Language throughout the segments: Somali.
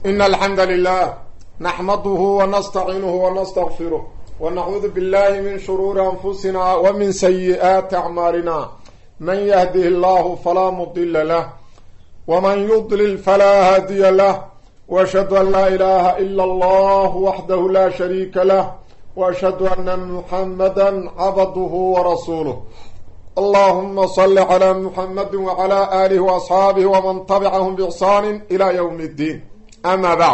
إن الحمد لله نحمده ونستعينه ونستغفره ونعوذ بالله من شرور أنفسنا ومن سيئات أعمالنا من يهده الله فلا مضل له ومن يضلل فلا هادي له وأشهد أن لا إله إلا الله وحده لا شريك له وأشهد أن محمدا عبده ورسوله اللهم صل على محمد وعلى آله وأصحابه ومن تبعهم بإحسان إلى يوم الدين أما بعد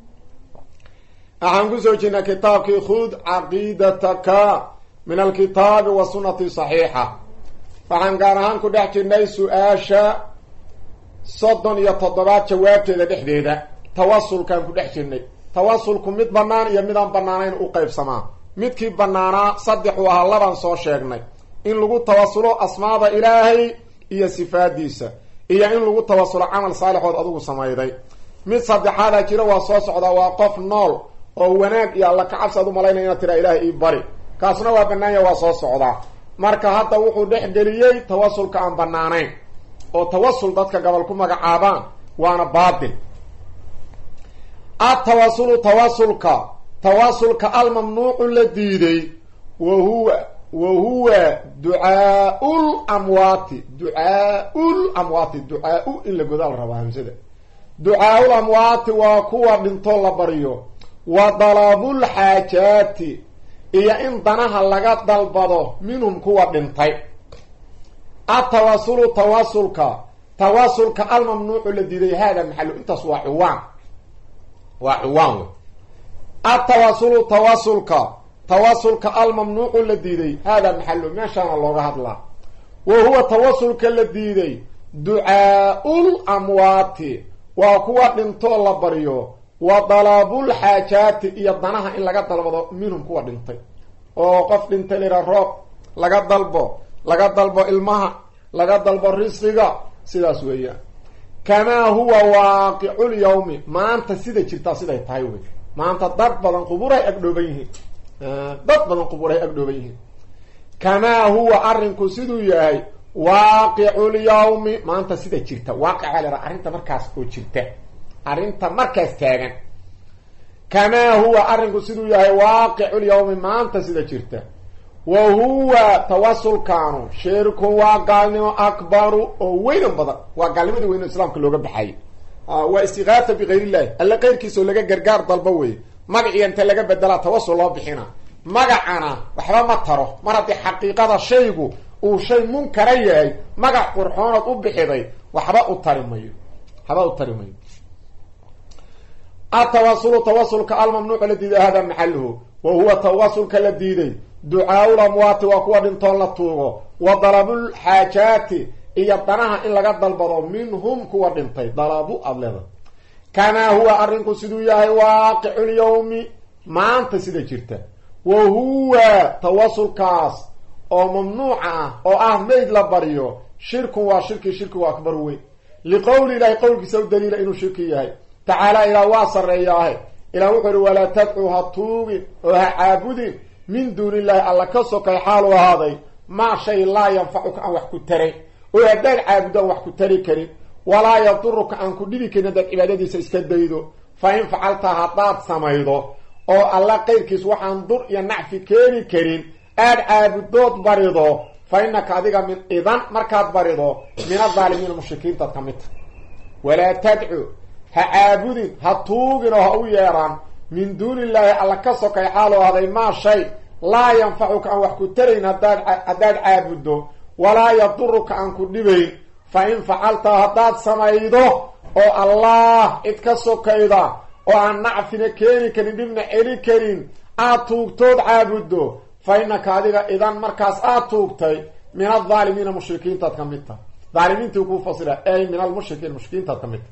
أحن قسوجنا كتابك خذ عقيدتك من الكتاب والسنة صحيحة فحن قارهان كدحك الناس آشا صدن يتضبات جوابت إذا دحديدة توصل كان كدحك الناس توصل كميت بنان يميدان بنانين أقيف سما ميتكي بنانا صدحوها اللبان صو شيغني إن لغو توصلوا أسماء إلهي إيا صفات ديسة إيا إن لغو توصلوا عمل صالح وأدوه سمايدي mid saddexaada jira waa soo socda waa qof nool oo wanaag iyo alla ka cabsado malaynaya tira ilaahay ii bari kaasna waa banaanya waa soo socda marka hadda wuxuu dhex galiyay tawassulka aan banaanayn oo tawassul dadka gobol ku magacaabaan waana baadil tawassulka al mamnuuc la diiday وهو دعاء الأموات دعاء إلا قدال ربا همسده دعاء الأموات وكوة من طول بريو وضلاب الحاجات إيا إن ضناها لغات دالبادو منهم كوة من طيب تواصلك الممنوع الذي دي هذا محل انت سوى وعوان تواصلك الممنوع الذي دي هذا محل ما شاء الله هذا وهو تواصلك الذي دي دعاء الأموات وكوا دنتو لا بريو وطلب الحاجات يضنها ان لغا دلبدو منهم كوا دنتي او قف دنتي للروب لغا دلبو المها لغا دلبو رزقا سداس ويا كما هو واقع اليوم ما انت سيده جرتا سيده تاي وي ما انت دد بدن قبوري اغدوبين كما هو ارنكو سيدو ياي واقع اليوم ما انت سيده جرتا واقع على ارنت markaas oo jirta arinta markaas taagan kama huwa arinku sidoo yahay واقع اليوم ma anta sida jirta wa huwa tawassul kaanu shirku wa qalnimo akbaru oo weyn badan waa galmada weyn islaamka looga baxay waa istighatha bi ghayri allah alla qeyrkiisa laga gargaar dalba way magaciisa inta laga bedela tawassul loo bixina magacana waxba ma taro mar hadii xaqiiqada shaygu uu shay munkar yahay magac qurxoonad u bixiday waxba u tarimayo تواصلك الممنوع الذي هذا محله وهو تواصلك الذي دعاء الأموات وكوا دنتون لطوغو وضرب الحاجات يبطنها إن لقد ضلبروا منهم كوا دنتي ضربوا أبلغا كما هو أرنكو سدوياه واقع اليوم ما أنت سيدة جرته وهو تواصل كاس او ممنوعه او احمد لبريو شرك واكبر وي لقول الله قولك سو دليل انه شرك يحيى تعالى الى واصر ياه الى وحر ولا تدعوها طوب وعابد من دون الله الله كسوك حال وهذا ما شيء لا ينفعك ان وحك تري ويدل عابد وحك تري كريم ولا يضرك ان كدبك ندك عبادتي اسكديدو فان فعلتها حطات سميدو او الله قيركيس وحان ضر يا نعفي كيري كريم عابدود بريدو فإنك أديك من إذن مركات بريدو من الظالمين المشركين تتكمت ولا تدعو هعابد هطوغن وهويران من دون الله على كسوك يحالو هذا ما شيء لا ينفعك أن وحكو ترين أداد عابدو ولا يضرك أن كدبين فإن فعلت هداد سمايدو او الله اتكسوك إذا وأن نعفنا كيري كريم دمنا إلي كريم أتوغتود عابدو فإنك هذا إذن مركز آتوكتي من الظالمين المشركين تتكمتها ظالمين تكون فصلة أي من المشركين المشركين تتكمتها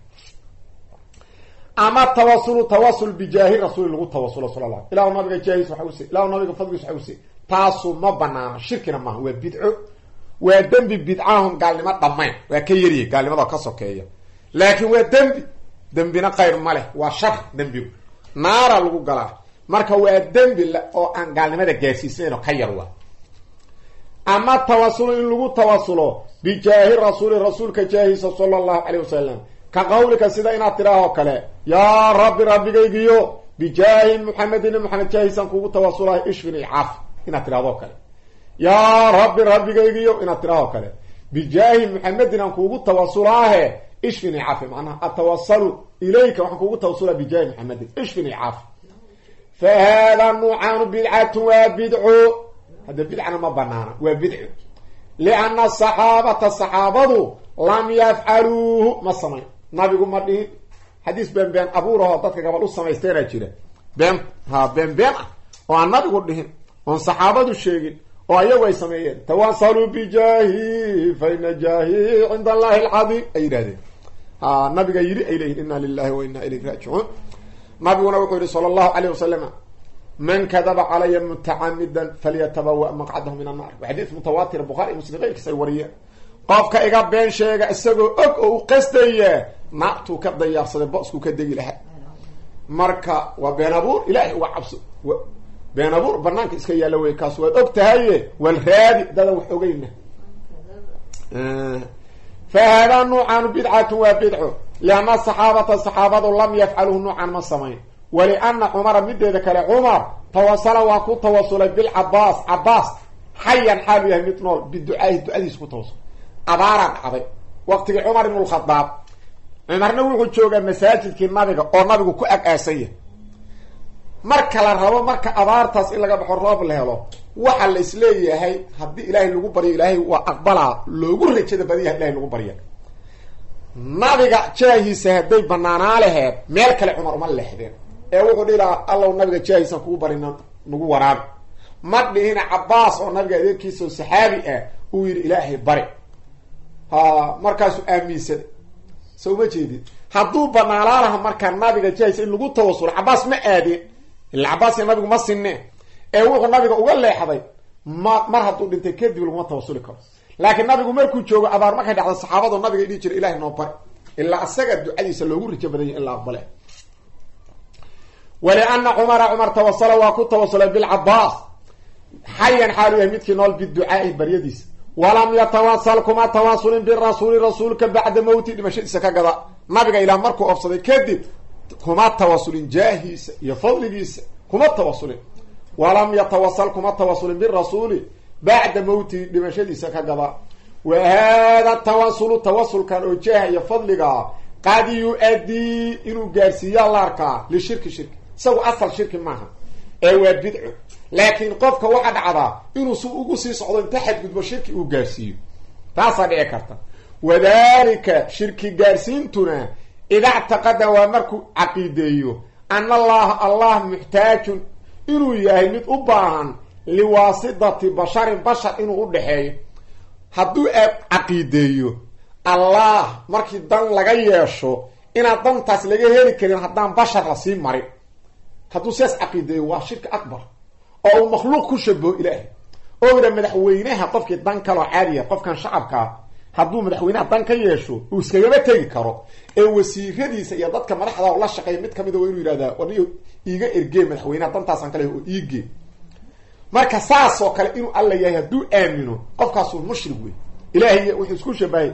أما التواصل بجاه رسول الله تواصل صلى الله عليه إلا ونبقى جاهز وحوسي إلا ونبقى فضل وحوسي تاسو مبنى شركنا ما هو بدعو ودنب بدعاهم قال لما طمين وكيري قال لما كسوكيه لكن ودنبنا خير ماله وشر دنبيو نار لغو قلاه marka waa dambi oo aan gaalnimada gaarsiisayno ka yarwa ama tawassul in lagu tawassulo bi jaahi rasuulka jaahi sallallahu alayhi wasallam كقولك سيدا إنا تراهو كلا يا رب ربي جيجيو بجاه محمد محمد جاهي سنكو توصله اشفني عاف إنا تراهو كلا يا رب ربي جيجيو إنا تراهو كلا بجاه محمد نكو توصله اشفني عاف معناها اتوصل إليك وحكو توصله بجاه محمد اشفني عاف فهذا النوعان بدعة وبدع هذا بدعة ما بنانا وبدع لأن الصحابة لم يفعلوه ما السمين نبي قم مرده حديث بين أبو رهاطتك قبل السماء يستيرا جيدا بين وعن نبي قرده وعن صحابة الشيء وأيوة يسمين تواصلوا بجاهي فإن جاهي عند الله العظيم أي ذلك نبي يري إليه إنا لله وإنا إليه راجعون نبي ونوحي صلى الله عليه وسلم من كذب علي متعمدا فليتبوأ مقعده من النار وحديث متواتر البخاري مسلم غير كسوريه قفك إيقا بين شيئا إساقو أكو قستي ناقتو كبدايا صدي بأسكو كدقي لها مركا وبينابور إلهي وعبسو بينابور برنانك إسكا يالوي كاسوات أكتهاي والرادي دادو حقينه فهذا نوعان بدعة وبدعة لأن الصحابة لم يفعلوا نوعا ما السمين ولأن عمر مدى ذكر عمر تواصل وكو تواصل بالعباس حيا حاليا مثنول بالدعاء الدعاء يسكو تواصل أبارا عضي وقت عمر بن الخطاب عمرنا وحو جوغا مساجد كي نبيغا او نبيغو كو اقاسيه marka la rabo marka abaartaas in laga baxo roob la helo waxa la isleeyahay hadii ilaahay lagu bariyo ilaahay waa aqbala loogu rajada badiyaa ilaahay lagu bariyo nabiga jaahiisa haday banaana lahayd meel kale Umar uma leexdeen ee wuxuu dhilaa Allah nabiga jaahiisa ku barina nagu waraab madina Abbas oo nabiga adeerkiisa saxaabi ah uu yiri ilaahay bari markaas aaminsan soo ma jeedid haduu banaalaha marka nabiga jaahiisa in lagu tawassul Abbas ma aadin العباس النبي ما سنه wuxuu nabiga uga leexday mar haduu dhintay kadib lagu tawassul karo laakiin nabigu markuu joogo abaar markay dhacdo saxaabadu nabiga idii jiray ilaahay noo bar illa asaga ducadiisa loogu rijabaday illa aqbale ولأن عمر توصل وكنت توصل بالعباس حيا حاله يمدك نول بالدعاء بريديس ولم يتواصل كما تواصل بالرسول رسولك بعد موت دمشق سكغدا nabiga ila markuu ofsaday kadib كما تواصل جاهز يفضل جيس كما تواصل ولم يتواصل كما تواصل بالرسول بعد موت لمشهد سكغبا وهذا التواصل كان جاه يفضل قد يؤدي انه غارسيا لاركا لشرك سو اصل شرك معها اي بدع لكن قفك واحد عدا انه سو ugu sii socdo inta xad gudbo shirki uu gaarsiyo taas ay karta وذلك شرك غارسينتنا إذا اعتقد ومركو عقيديه أن الله محتاج إنه يهيمد أباهن لواسطة بشر إنه أبحيه هدو عقيديه الله مركي دان لغايشو إنا دان تاس لغايه كرين هدان بشر رسيم مري هدو سيس عقيديه وشرك أكبر أو مخلوق كشبه إلهي أو إذا مدحوينيها قفك دان كالو عادية قفك كان شعبك hadduu madaxweynaha dan ka yeesho uu iskaga tagi karo ee wasiiradiisa iyo dadka madaxda oo la shaqeeyo mid kamid ah inuu yiraahdo wadiyo iiga ergey madaxweynaha dantaasan kale oo iige marka saas oo kale inuu alla yahay hadduu aamino qofkaas uu mushrik weey ilaahay wuxuu isku shabahay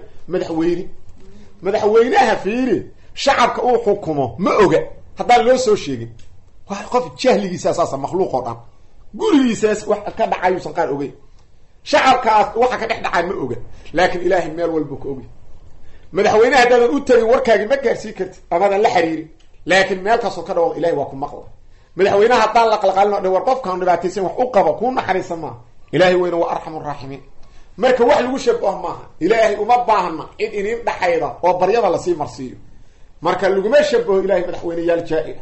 madaxweynaha fiiri shacabka uu xukumo ma oga haddaan loo soo sheegin wax qof jahligiisa asaas makhluuq oo dhan gurigiisa wax ka dhacayo san qaar ogay shacabkaas waxa ka dhacay ma oga laakiin ilaahay meel walba ku ogi madaxweynaha haddaan u tagay warkaagi ma gaarsiin kartid abadan la xiriiri laakiin meel kaasoo ka dhaw ilaahay waa ku maqla madaxweynaha haddaan la qalqalno dhawr qofkan dhibaataysan wax u qabo ku naxariisan ma ilaahay weyna waa arhamur raahimiin marka wax lagu shabaho maaha ilaahay uma baahna cid inin dhaxayda oo baryada la sii marsiyo marka lagu ma shabaho ilaahay madaxweynayaal jaa'ir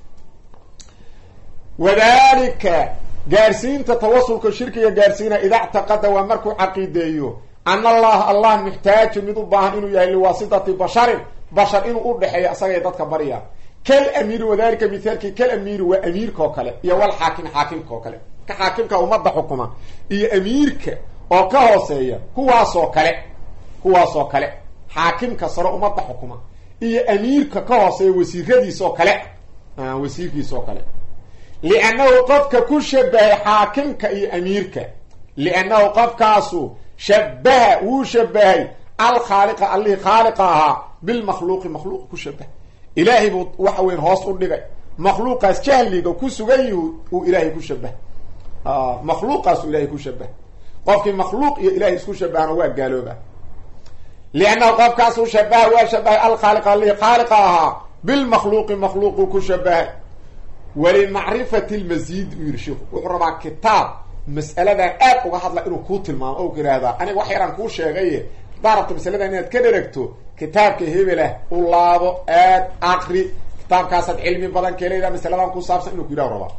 wadaalika جارسين تتواصل كشركة جارسين إذا اعتقد ومركو عقيديه أن الله محتاج مدباه إنه يهي لواسطة بشر إنه أرحي أساقه يددك بريا كالأمير وذلك مثالك كالأمير وأمير كوكالي يوال حاكم كوكالي كحاكم كأمد حكومة إيا أميرك أو كهوسية هو صوكالي حاكم كسر أمد حكومة إيا أميرك كهوسية وسيردي صوكالي وسيردي صوكالي لأنه قفك كل شبه حاكمك أي أميرك لأنه قفكاسو شبه وشبه الخالق اللي خالقها بالمخلوق مخلوق كشبه إلهي وحوين هوس أردقى مخلوق جهلي كسغي وإلهي كشبه مخلوق إلهي كشبه قفك مخلوق إلهي كشبه أنا واقع قالوا لأنه قفك شبه وشبه الخالق اللي خالقها بالمخلوق مخلوق كشبه ولمعرفة المزيد ويرشيخ وقربا كتاب مسألة أب وقحط لإنه كوت المام أو كده هذا أنا وحيران كو شيغي دارت مسألة إنه كدركتو كتاب كهيبله والله أقري كتاب كاسد علمي بدن كليدا مسألة كو صابسن إنه كده ربا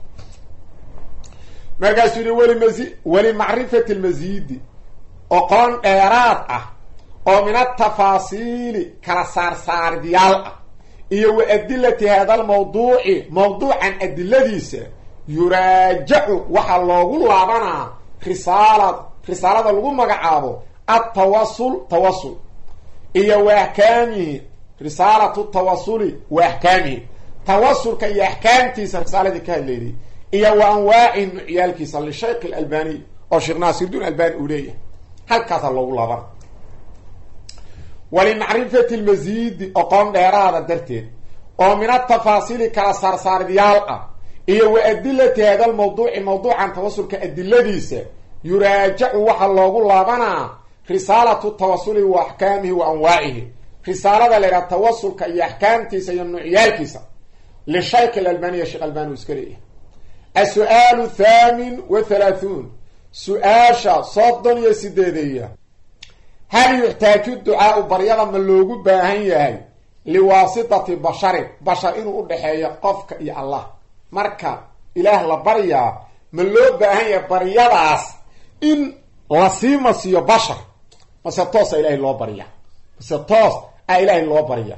مركز يقول ولمعرفة المزيد أقان إيراد ومن التفاصيل كرسار سار ديال إيو أدلة هذا الموضوع موضوعا أدلة يراجع وحلوه اللعبنا رسالة اللغة مقعابه التواصل إيو أحكامه رسالة التواصل وأحكامه تواصل كي أحكام تيس رسالة دي كالليلي إيو أنواع يالكيس للشيخ الألباني أو شيخ ناصر الدين الألباني أوليه هل كاثر اللغة اللعبنا ولمعرفة المزيد أقام ديرادة درتين ومن التفاصيل كالسارسار ديالقة إيو أدلة هذا الموضوع موضوع عن تواصل كأدلة ديسة يراجع وحلوه اللابنا رسالة التواصل وأحكامه وأنواعه رسالة لغا التواصل كأي أحكام تيسة ينعيال كيسة للشيخ الألباني الشيخ الألباني وسكريه السؤال 38 سؤال صد يسديدية هل يحتاج الدعاء بريضا من لوغو باهن لواسطة بشر إنه أدحي قفك يا الله مركا إله لبريا من لوغو باهن بريضاس إن لسيمس يا بشر فستوصى إله الله بريا فستوصى إله الله بريا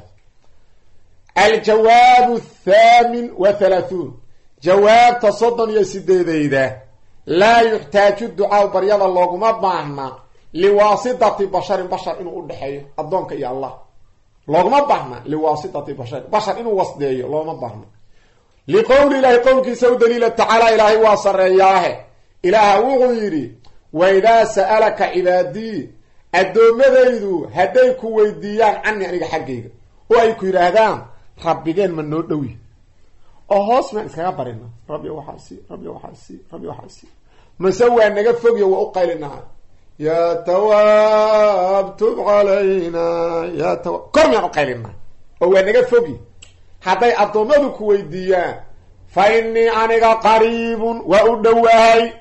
الجواب 38 جواب تصدن يسديدي ده لا يحتاج الدعاء بريضا لوغو مباهنا لواسطة بشر إنه أدحيه أدونك يا الله لو ما بحنا لواسطة بشر إنه وصديه لو ما بحنا لقول الله قولك سو دليل تعالى إلهي واصر إياه إله وغيري وإذا سألك عبادي الدومديدو هديك ويديان عني أنك حقيقة وأيكو يرهدان ربيين من نودوي أهوس ما إسكا برنا ربي وحاسي مسوى أنك فوقي وأقايل النهار يا تواب تب علينا يا تواب كم يقولنا هو انك فوقي حتى اضمدك ويديا فاني انا قريب وادواهي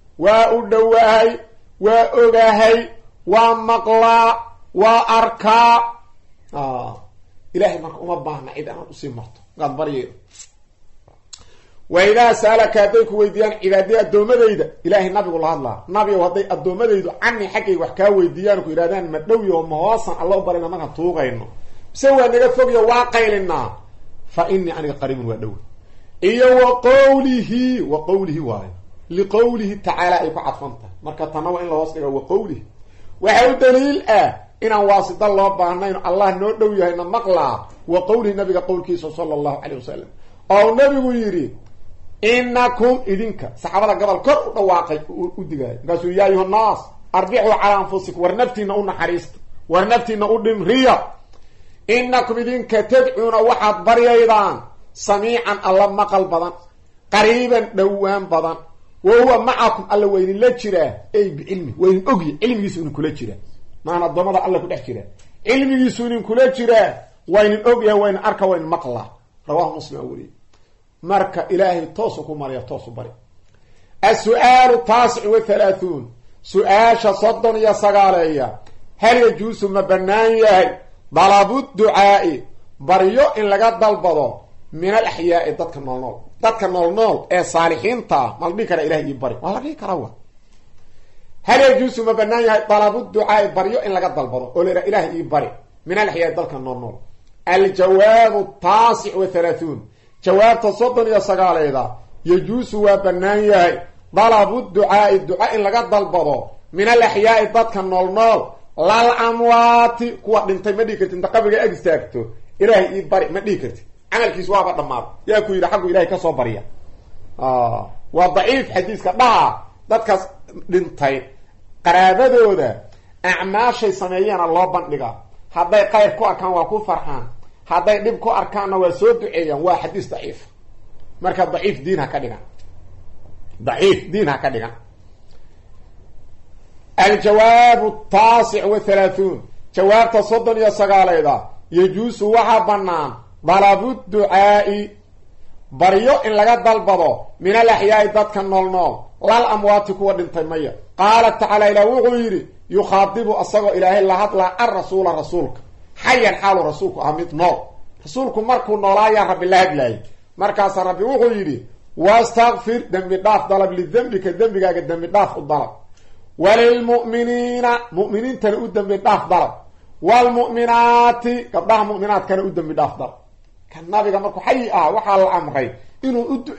واغاهي ومقلا واركا الهي ما باهنا اذا انا اسمعت قد بريء وإذا سألك هديك ويديان عبادي الدومديد إلهي النبي والله نبي وهدي الدومديد عني حكي وحكا ويديانك إرادان مدوي ومواصن الله برنا مكا توغينه سوى أنك فوق واقع لنا فإني أنا قريب ودوي إيا وقوله واي لقوله تعالى إيقا عطفنته مركا تنوى إن الله وصلك وقوله وحيو دليل إن واسط الله بأنه الله نودوي هنا مقلع وقوله النبي قولك صلى الله عليه وسلم أو نبي يريد إنكم إذنك صحابة قبل كر واقع ودقاء قالوا يا أيها الناس أرجعوا على أنفسك ورنفتنا أن حريست ورنفتنا أن ريا إنكم إذنك تدعون واحد بريضان سميعا الله مقل بضان قريبا دوام بضان وهو معكم الله وين لجرا أي بعلمه وين أقي علم يسون كل جرا معنى الضمضة الله كل جرا علم يسون كل جرا وين أقي وين أركا وين مقلا رواه مسلم أولي مركا إلهي توسكم مريا توسو بري السؤال 39 سؤال صدن يا سغاليا هل يجوز مبنان طلب الدعاء بريو إن لقد دلبضو من الأحياء ضدك النول صالحين تا مالبيكرا إلهي بري والله بيكرا هل يجوز مبنان طلب الدعاء بريو إن لقد دلبضو قول إلهي بري من الأحياء ضدك النول الجواب 39 جواب تصدن يا سغاليدا يجوز وبنان طلب الدعاء إن لقد دلبضو من الأحياء ضدك النول لا الأموات كوا دنتي ما ديكرت انت قبل اجستاغتو إلهي بري ما ديكرت عملكيس waa dhamaad yaa ku yiri xaqu Ilaahay ka soo bariya waa dhaif xadiiska dadkaas dhintay qaraabadooda acmaashay sameeyana loo bandhiga hadday qayr ku arkaan waa ku farxaan hadday dhib ku arkaanna waa soo duceeyaan waa xadiis daciif marka daciif diin ha ka dhigan daciif diin ha ka dhigan الجواب التاسع والثلاثون جواب تصدن يا سقاليدا يجوز وحا بنان طلب الدعاء بريو إن لغا دلبضو من الأحياء ذاتك النول لا الأموات كوا دنتمية قال تعالى إلى وغيري يخاطب أصغى إلهي الله أطلع الرسول رسولك حيا حال رسولك أميت نور رسولك مركو نولا يا رب الله بلاي مركز ربي وغيري واستغفر دم الضعف طلب للذنبك الذنبك دم الضعف الضرب وللمؤمنين مؤمنين كانوا قدام بالضعف ضرب والمؤمنات قبلها مؤمنات كانوا قدام بالضعف ضرب كان النبي مركو حي وحال الأمرين إنه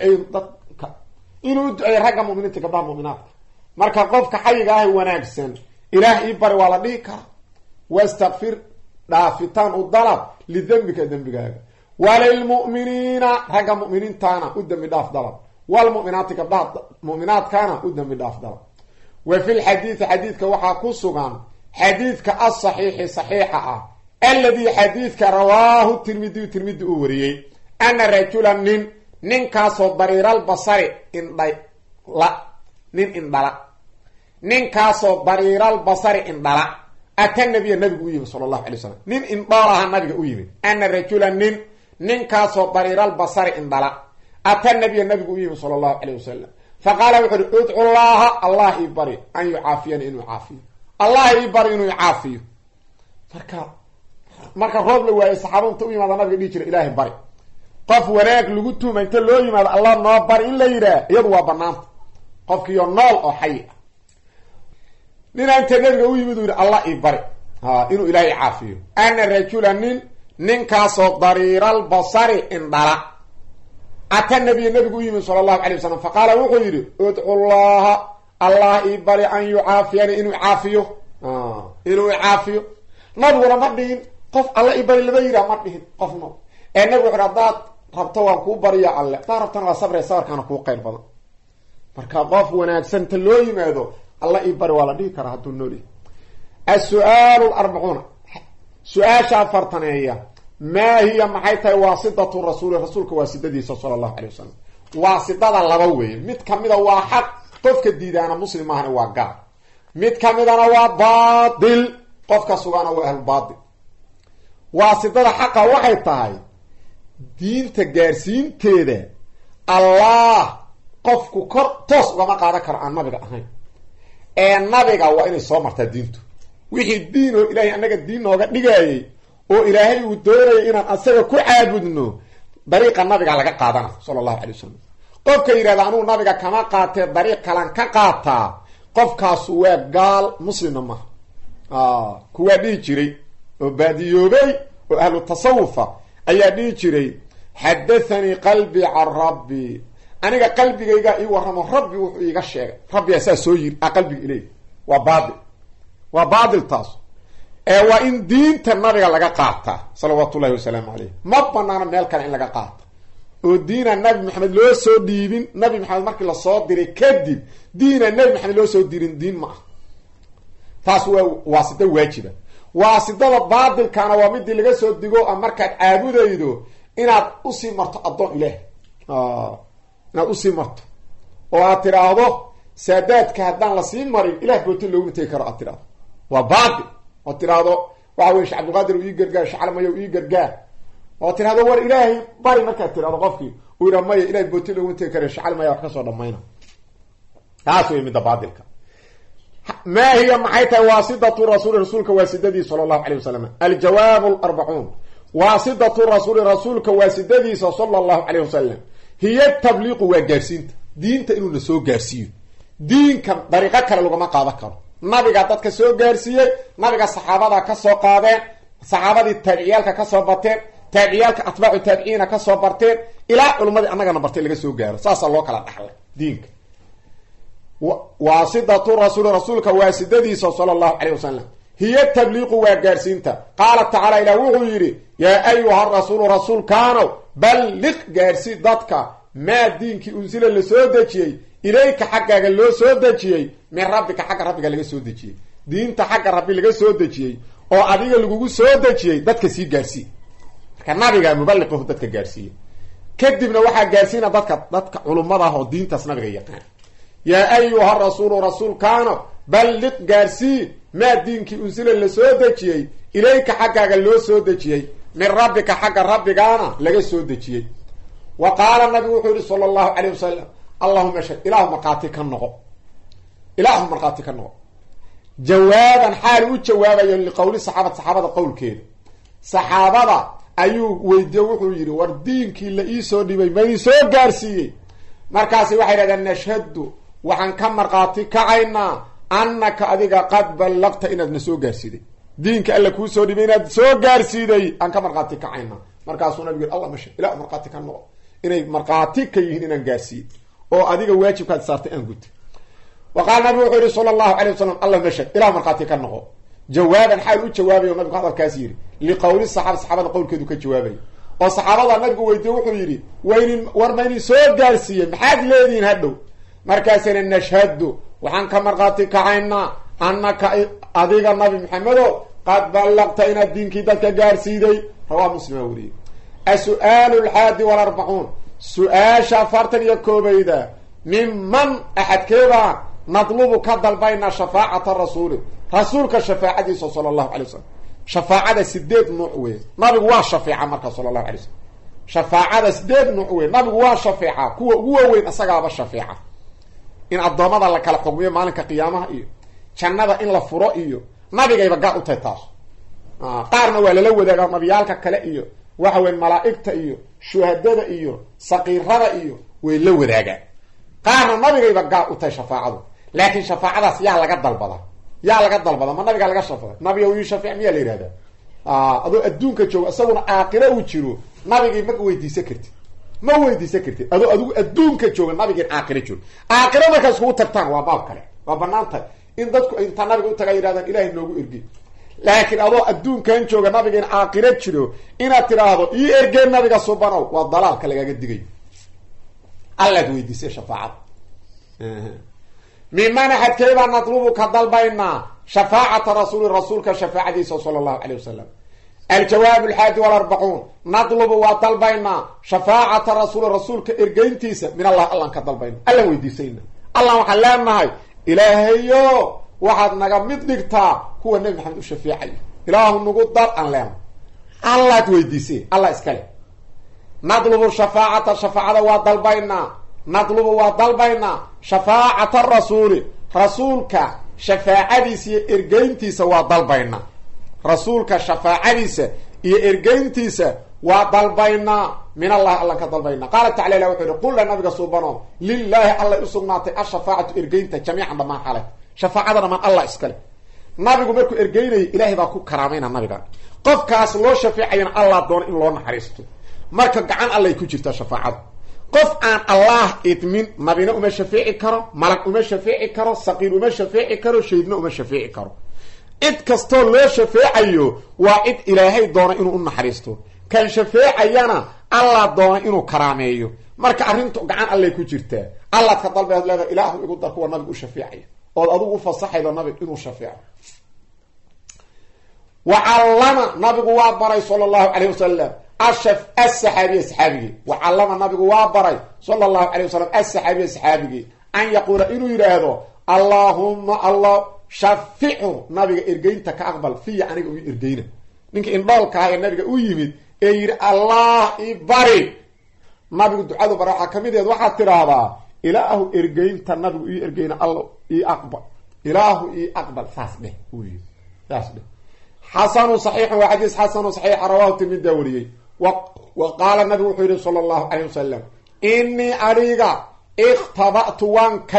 ادعي رقم مؤمنين قبلها مؤمنات مركا قفك حي وناكسن إله إبر والديك واستغفر دافتان الضرب لذنبك ذنبك وللمؤمنين رقم مؤمنين تانا قدام بالضعف ضرب والمؤمنات قبلها مؤمنات كانوا قدام بالضعف ضرب وفي الحديث حديثك وحا كسغان حديثك الصحيح صحيحة الذي حديثك رواه الترمذي أوريه أن رجلا نين كاسو ضرير البصر نين كاسو ضرير البصر أتى النبي صلى الله عليه وسلم نين انضارها النبي أويمي أن رجلا نين كاسو ضرير البصر أتى النبي صلى الله عليه وسلم فقال ادعو الله يبري أن يعافيني إنه يعافيه الله يبري إنه يعافيه marka roob la waayay saxaabada u yimaada nabiga dhigi jiray ilaahay bari qof wanaag lagu tuumay inta loo yimaado Allah noo bari in la yiraahdo iyadu waa banaanta qofkiyo nool oo xay nina inta nabiga u yimid uu Allah i bari inuu ilaahay caafiyo ana rajulan ninkaasoo dariiral basari indala أتى النبي يمين صلى الله عليه وسلم فقال وغيره ادعو الله يبري أن يعافيني إنه يعافيه إنه يعافيه نبغى مدين قف الله يبري لبيرا مدين قف نو النبي رضات ربطوان كو بريا الله تعرفتنا صبر صار كان كو قير بدن marka qof wanaagsan ta loo yimaado Allah يبري wala dhigi kara haduu nooli السؤال 40 سؤال فرتنيه ما هي محيطة واسطة الرسول رسولك واسطة صلى الله عليه وسلم واسطة اللبوية ميت كميدة واحد قفك الديدانا مسلم ماهن واقع ميت كميدة وباطل قفك سوغانا واهل باطل واسطة حقا واحد تاي دين تجارسين كده الله قفك كر توس وما قاعدة كرعان نبقى أهين النبقى وإني صومرت دينته ويحي الدين إلهي أنك الدين وقت نقاي oo ilaahay uu dooray inaan asaga ku caabudno dariiqa nabiga laga qaadana sallallahu alayhi wasallam qofka yiraahdo anu nabiga kama qaatay dariiq kalan ka qaata qofkaas waa gaal muslima ma kuwa dhigi jiray oo baadiyoobay oo ahlu tasawufa ayaa dhigi jiray hadathani qalbi an rabbi aniga qalbigayga ii waramo rabbi wuxuu iiga sheegay rabbi asaa soo yiri qalbiga ilay waa baadil taas وإن دين النبي لغا قاطع صلوات الله وسلامه عليه ما بنانا ميل كان إن لغا قاطع ودين النبي محمد لو سو ديبين نبي محمد markii la soo diray kadib دين النبي محمد loo soo dirin diin ma taas waa sida waajiba waa sida baadil kana waa mid laga soo digo markaad caabudaydo inaad u sii marto adoon ilaahay inaad u sii marto oo aad tiraahdo saadaadka haddaan la sii marin ilaah booti loogu tagi karo aad tiraahdo waa baadil وتراضو وعويش عبد القادر ويقرقا شعر ما يقرقا وتراضو ور إلهي باري مكا تراضو قفكي ويرمي إلهي بوتيلو وانتي كري شعر ما يوحكسو دمينا تاسوي من دبادلك ما هي محيطة واسطة رسولك واسددي صلى الله عليه وسلم الجواب 40 واسطة رسولك واسددي صلى الله عليه وسلم هي التبليغ وقارسين دين تقلوا نسو قارسين دين كم طريقة كلا ما قادكر nabiga dadka soo gaarsiiyay nabiga saxaabada ka soo qaadeen saxaabadii tabiiciyalka ka soo bateen tabiiciyalka atbaacu tabiiciina ka soo barteen ilaa culimadii annagana bartay laga soo gaaro saasa loo kala dhaxlay diinka waasidatu rasuulka waasidadiisa sallallahu alayhi wasallam hiya tabliiqu waa gaarsiinta qaala ta'ala ila wuxuu yiri ya ayuha rasuul kaano balligh gaarsi dadka ma diinki unsila la soo dajiyay ilayka xaqaaga loo soo dajiyay من ربك حق ربك لغا سو دجiyay diinta xaq rabbi laga soo dajiyay oo adiga lagugu soo dejiyey dadka sii gaarsii marka nabiga muballiqo dadka gaarsiiyey kadibna waxaa gaarsiina dadka culumada ah oo diintaas nabiga yaqaan yaa ayuha rasuulu rasuulkaano balliq gaarsii maa diinkii unsila la soo dejiyey ilayka xaggaaga loo soo dejiyey min rabbika xagga rabbigaana laga soo dejiyey wa qaala nabigu wuxuu yihi sala allahu calayh wasalam allahuma ashhad ilaahu markhaati ka noqo ilaahu markhaati ka noqo jawaaban xaal u jawaabayo liqowli saxaabada qowlkeeda saxaabada ayuu weydiiye wuxuu yidhi war diinkii la iisoo dhibay ma ii soo gaarsiiyey markaasi waxay dhahdeen nashhadu waxaan ka markhaati kacaynaa annaka adiga qad ballaqta inaad na soo gaarsiiday diinka alla kuu soo dhibay inaad soo gaarsiiday aan ka markhaati kacaynaa markaasuu nabigu yidhi allah masha ilah markhaati ka noqo inay markhaati ka yihiin inaan gaarsiiyey oo adiga waajibkaad saartay aan gutay wa qaala nabigu wuxuu yihi sala allahu calay wasalam allah mashhad ilah markhaati ka noqo jawaaban xaal u jawaabayo nabigu hadalkaas yidhi liqowli saxaabada qowlkeedu ka jawaabay oo saxaabada nabigu weydiye wuxuu yidhi war maynin soo gaarsiiyey maxaad leedihiin hadhow markaasina nashhadu waxaan ka markhaati kacaynaa annaka adiga nabi maxamedo qad ballaqta inaad diinkii dadka gaarsiiday rawaa muslima weriyey as-su'aalu alxaadi walarbacuun su-aasha 41 minman axadkeebaa nadlubu ka dalbaynaa shafaacata rasuuli rasuulka shafaacadiisa sala allahu alay wasalam shafaacada 8 nuuc wey nabigu waa shafeeca marka sala allahu alay wasalam shafaacada 8 nuuc wey nabigu waa shafeeca kuwa ugu waaweyn asagaaba shafeeca in addoommada la kala xugmiyo maalinka qiyaamaha iyo jannada in la furo iyo nabigayba gaar u tahay taas qaarna waa lala wadaagaa nabiyaalka kale iyo waxa weyn malaa'igta iyo shuhadada iyo saqiirada iyo way la wadaagaan qaarna nabigayba gaar u tahay shafaacadu laakiin shafaacadaas yaa laga dalbada ma nabiga laga shafeeca nabiga uu shafeec miyaa la yihahdaa adoo adduunka joogo isaguna aakhiro uu jiro nabigay ma weydiisan kartid adoo adigu adduunka jooga nabigeen aakhiro joogo aakhiro markaas kugu tagtaan waa baab kale waa banaan tahay in dadku inta nabiga u tagaa yidhahdaan ilaahay noogu ergey laakiin adoo adduunkan jooga nabigeen aakhiro jiro inaad tidhaahdo ii ergeen nabiga subanow waa dalaalka lagaaga digayo allaad weydiisay shafaacada miman axadkeebaa nadlubu ka dalbaynaa shafaacata rasuulka shafaacadiisa sala allahu calayh wasalam aljawaab alxaadi walarbacuun nadlubu waa dalbaynaa shafaacata rasuulka ergeyntiisa min allah allaan ka dalbayna allaan weydiisayna allah waxaan leenahay ilaahayo waxaad naga mid dhigtaa kuwa nebi maxamed u shafeecayo ilaahu nagu dar aan leena allaad weydiisay allah iskale nadlubu shafaacada waa dalbaynaa shafaacata rasuulka shafaacadiisa iyo ergeyntiisa waa dalbaynaa rasuulka shafaacadiisa iyo ergeyntiisa waa dalbaynaa min allahi allan ka dalbaynaa qaala tacala ilah wuxuu yihi qul la nabiga suubano lilaahi allay u sugnaatay ashafaacatu ergeynta jamiican dhamaan xalay shafaacada dhamaan allah iskale nabigu markuu ergeynayay ilaahay baa ku karaamayna nabiga qofkaas loo shafeecayana allah doono in loo naxariisto marka gacan allay ku jirtaa shafaacada qof aan allah idmin nabina uma shafeeci karo malag uma shafeeci karo saqiir uma shafeeci karo shaydna uma shafeeci karo cid kastoo loo shafeecayo waa cid ilaahay doona inuu u naxariisto kan shafeecayana allah doona inuu karaameeyo marka arrintu gacan allay ku jirtaa allaad ka dalbeed leeda ilaahu igu dar kuwa nabiga u shafeecaya ood adigu u fasaxaydo nabig inuu shafeeco wacallama nabigu waa baray sala allahu calayh wasalam asaxaabiya saxaabigii wacallama nabigu waa baray sala allahu calayh wasalam asaxaabiya saxaabigii an yaquula inuu yidhaahdo allaahumma allah shaficu nabiga ergeynta ka aqbal fiya aniga u ergeyna ninka indhoolkaha ee nabiga u yimid ee yidhi allah i bari nabigu ducadu bara waxaa kamid eed waxaad tidhaahdaa ilaahu ergeynta nabigu ii ergeyna alla ii aqbal ilaahu ii aqbal saas dheh uu yii saas dheh xasanu saxiixun waa xadiis xasanu saxiixa rawaahu tirmiddaa wariyey wa qaala nabigu wuxuu yihi sala allahu calayh wasalam inii aniga ikhtaba'tu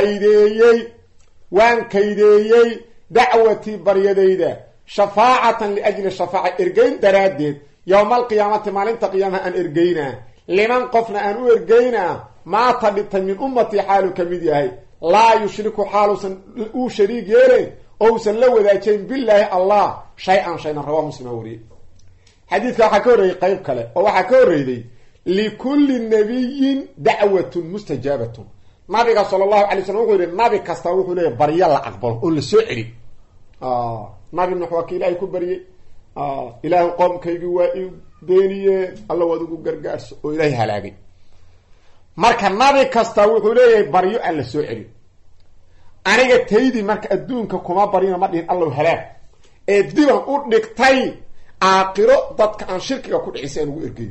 waan kaydeeyey dacwatii baryadayda shafaacatan liajli shafaaca ergeyn daraaddeed yowma alqiyaamati maalinta qiyaamaha aan ergeynaa liman qofna aan u ergeynaa maata dhintay min ummatii xaaluu ka mid yahay laa yushriku xaaluusan uu shariig yeelayn ousan la wadaajayn bilaahi allah shay-an shayna rawaa muslima wariyey xadiidka waxaa ka horreeyey qeyb kale oo waxaa ka horreyday likulli nabiyin dacwatun mustajaabatun nabiga sala allahu alay slam wuxuu yihi nabi kasta wuxuu leeyahy baryo la aqbalo oo la soo celin nabi nuux waa ka ilaahay ku baryey ilaahay qoomkaygii waa i beeniyeen alla waad ugu gargaarso oo ilaahay halaagay marka nabi kasta wuxuu leeyahay baryo aan la soo celin aniga taydii marka adduunka kuma baryina ma dhihin allow halaag ee diban u dhigtay aakhiro dadka aan shirkiga ku dhicisay aan ugu ergeeyo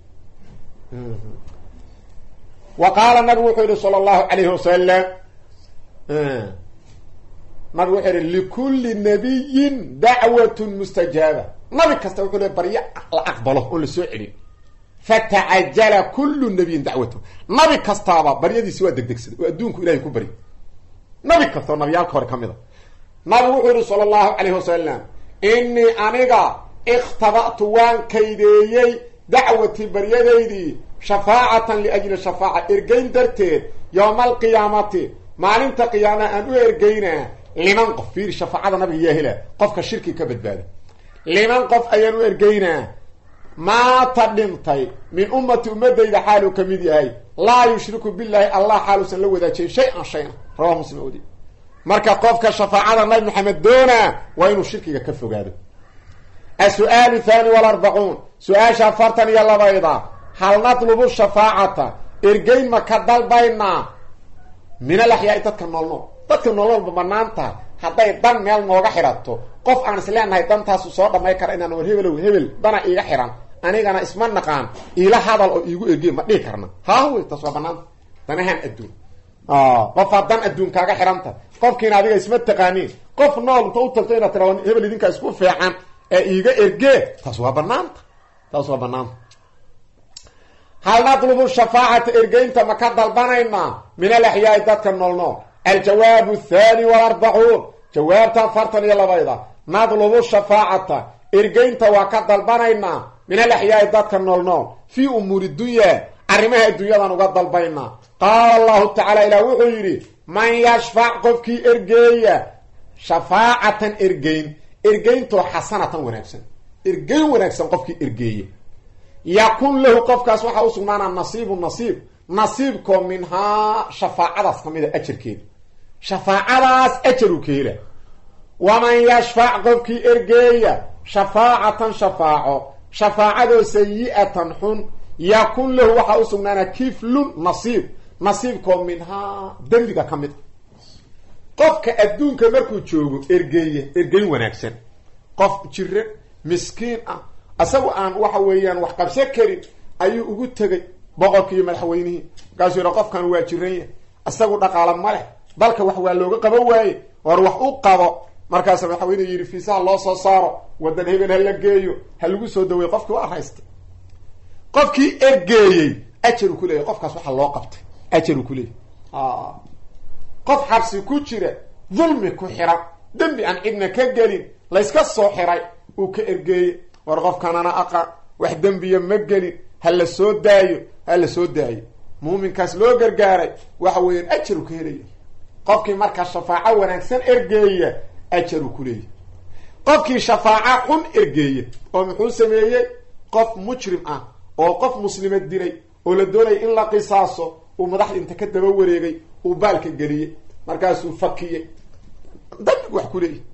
wa qaala nabigu wuxuu yihi sala allahu calayhi wasalam nabigu wuxuu yihi likulli nabiyin dacwatun mustajaaba nabi kasta wuxuu leeyahy baryo la aqbalo oon la soo celin fatacajala kullu nabiyin dacwatu nabi kastaaba baryadiisi waa degdegsaday oo adduunku ilahay ku baryo nabi kastao nabiyaalka hore ka mid a nabigu wuxuu yihi sala allahu calayhi wasalam inii aniga ikhtaba'tu waan kaydeeyey dacwatii baryadaydii shafaacatan liajli shafaaca ergeyn darteed yowma alqiyaamati maalinta qiyaamaha aan u ergeynaa liman qof fiiri shafaacada nabiga yaa hela qofka shirki ka badbaada liman qof ayaan u ergeynaa maata dhintay min ummati ummadayda xaaluu ka mid yahay laa yushriku billahi allah xaaluusan la wadaajiyay shay-an shay-an rawahu muslim wadi marka qofka shafaacada nabi maxamed doonaa waa inuu shirkiga ka fogaado السؤال الثاني والأربعون سؤال شافرتن يلا بيضا هل نطلب الشفاعة إرقين ما كدل بينا من الأحياء تتكنولون بمنانتا حتى يدن ميال موغا حيراتو قف عن سليان هيدن تاسو صوتا ما يكار إنا نور هبل دانا إيغا حيران أنيغانا اسمان نقان إلا هذا إيغو إرقين ما دي كارنا ها هو تسوى بنانتا دانا هان أدون قف دان أدون كاغا حيرانتا قف كينا ديغا اسمت تقانين قف نول توتلتين تراوان هبل إذن كاسكو فيعان ايغا ارجي تسوا بنانت هل نطلب الشفاعة ارجينت ما كدلبانينا من الاحياء ذات النولنو الجواب الثاني والأربعون جواب تنفرتن يلا بيضا نطلب الشفاعة ارجينت وكدلبانينا من الاحياء ذات النولنو في امور الدنيا ارمها الدنيا نقدلبانا قال الله تعالى الى وحيري من يشفع قفكي ارجي شفاعة ارجين إرجينتو حسنة ونفسا إرجين ونفسا قفك إرجية يكون له قفكاس وحا أسمانا نصيبكم منها شفاعة كميدة أجر كيد شفاعة أجر كيدة ومن يشفع قفك إرجية شفاعة سيئة حن يكون له وحا أسمانا كفل نصيبكم منها دنبك كميدة qofka adduunka markuu joogo ergeyn wanaagsan qof jire miskiin ah asagu aan waxa weeyaan wax qabsan karin ayuu ugu tagay boqorkii madaxweynihi gaasoo qofkan waa jiranya asagu dhaqaale ma leh dalka wax waa looga qaban waaye war wax u qabo markaas madaxweynihi yiri fiisaha loo soo saaro wadan hebel hal la geeyo hal lagu soo daweeyo qofkii waa raystay qofkii ergeeyay ajar ku leeyahay qofkaas waxa loo qabtay ajar ku leeyahay qof xabsi ku jira dulmi ku xira dambi aan cidna ka gelin la iska soo xiray uu ka ergeeyay war qofkanana aqa wax dambiya ma gelin hal la soo daayo muuminkaas loo gargaaray waxa weeyaan ajar ku helay qofkii marka shafaaca wanaagsan ergeeya ajar ku leeyahay qofkii shafaaca xun ergeeya oo muxuu sameeyay qof mujrim ah oo qof muslimad dilay oo la doonay in la qisaaso oo madax inta ka daba wareegay uu baalka galiyay markaasuu fakiyay dambigu wax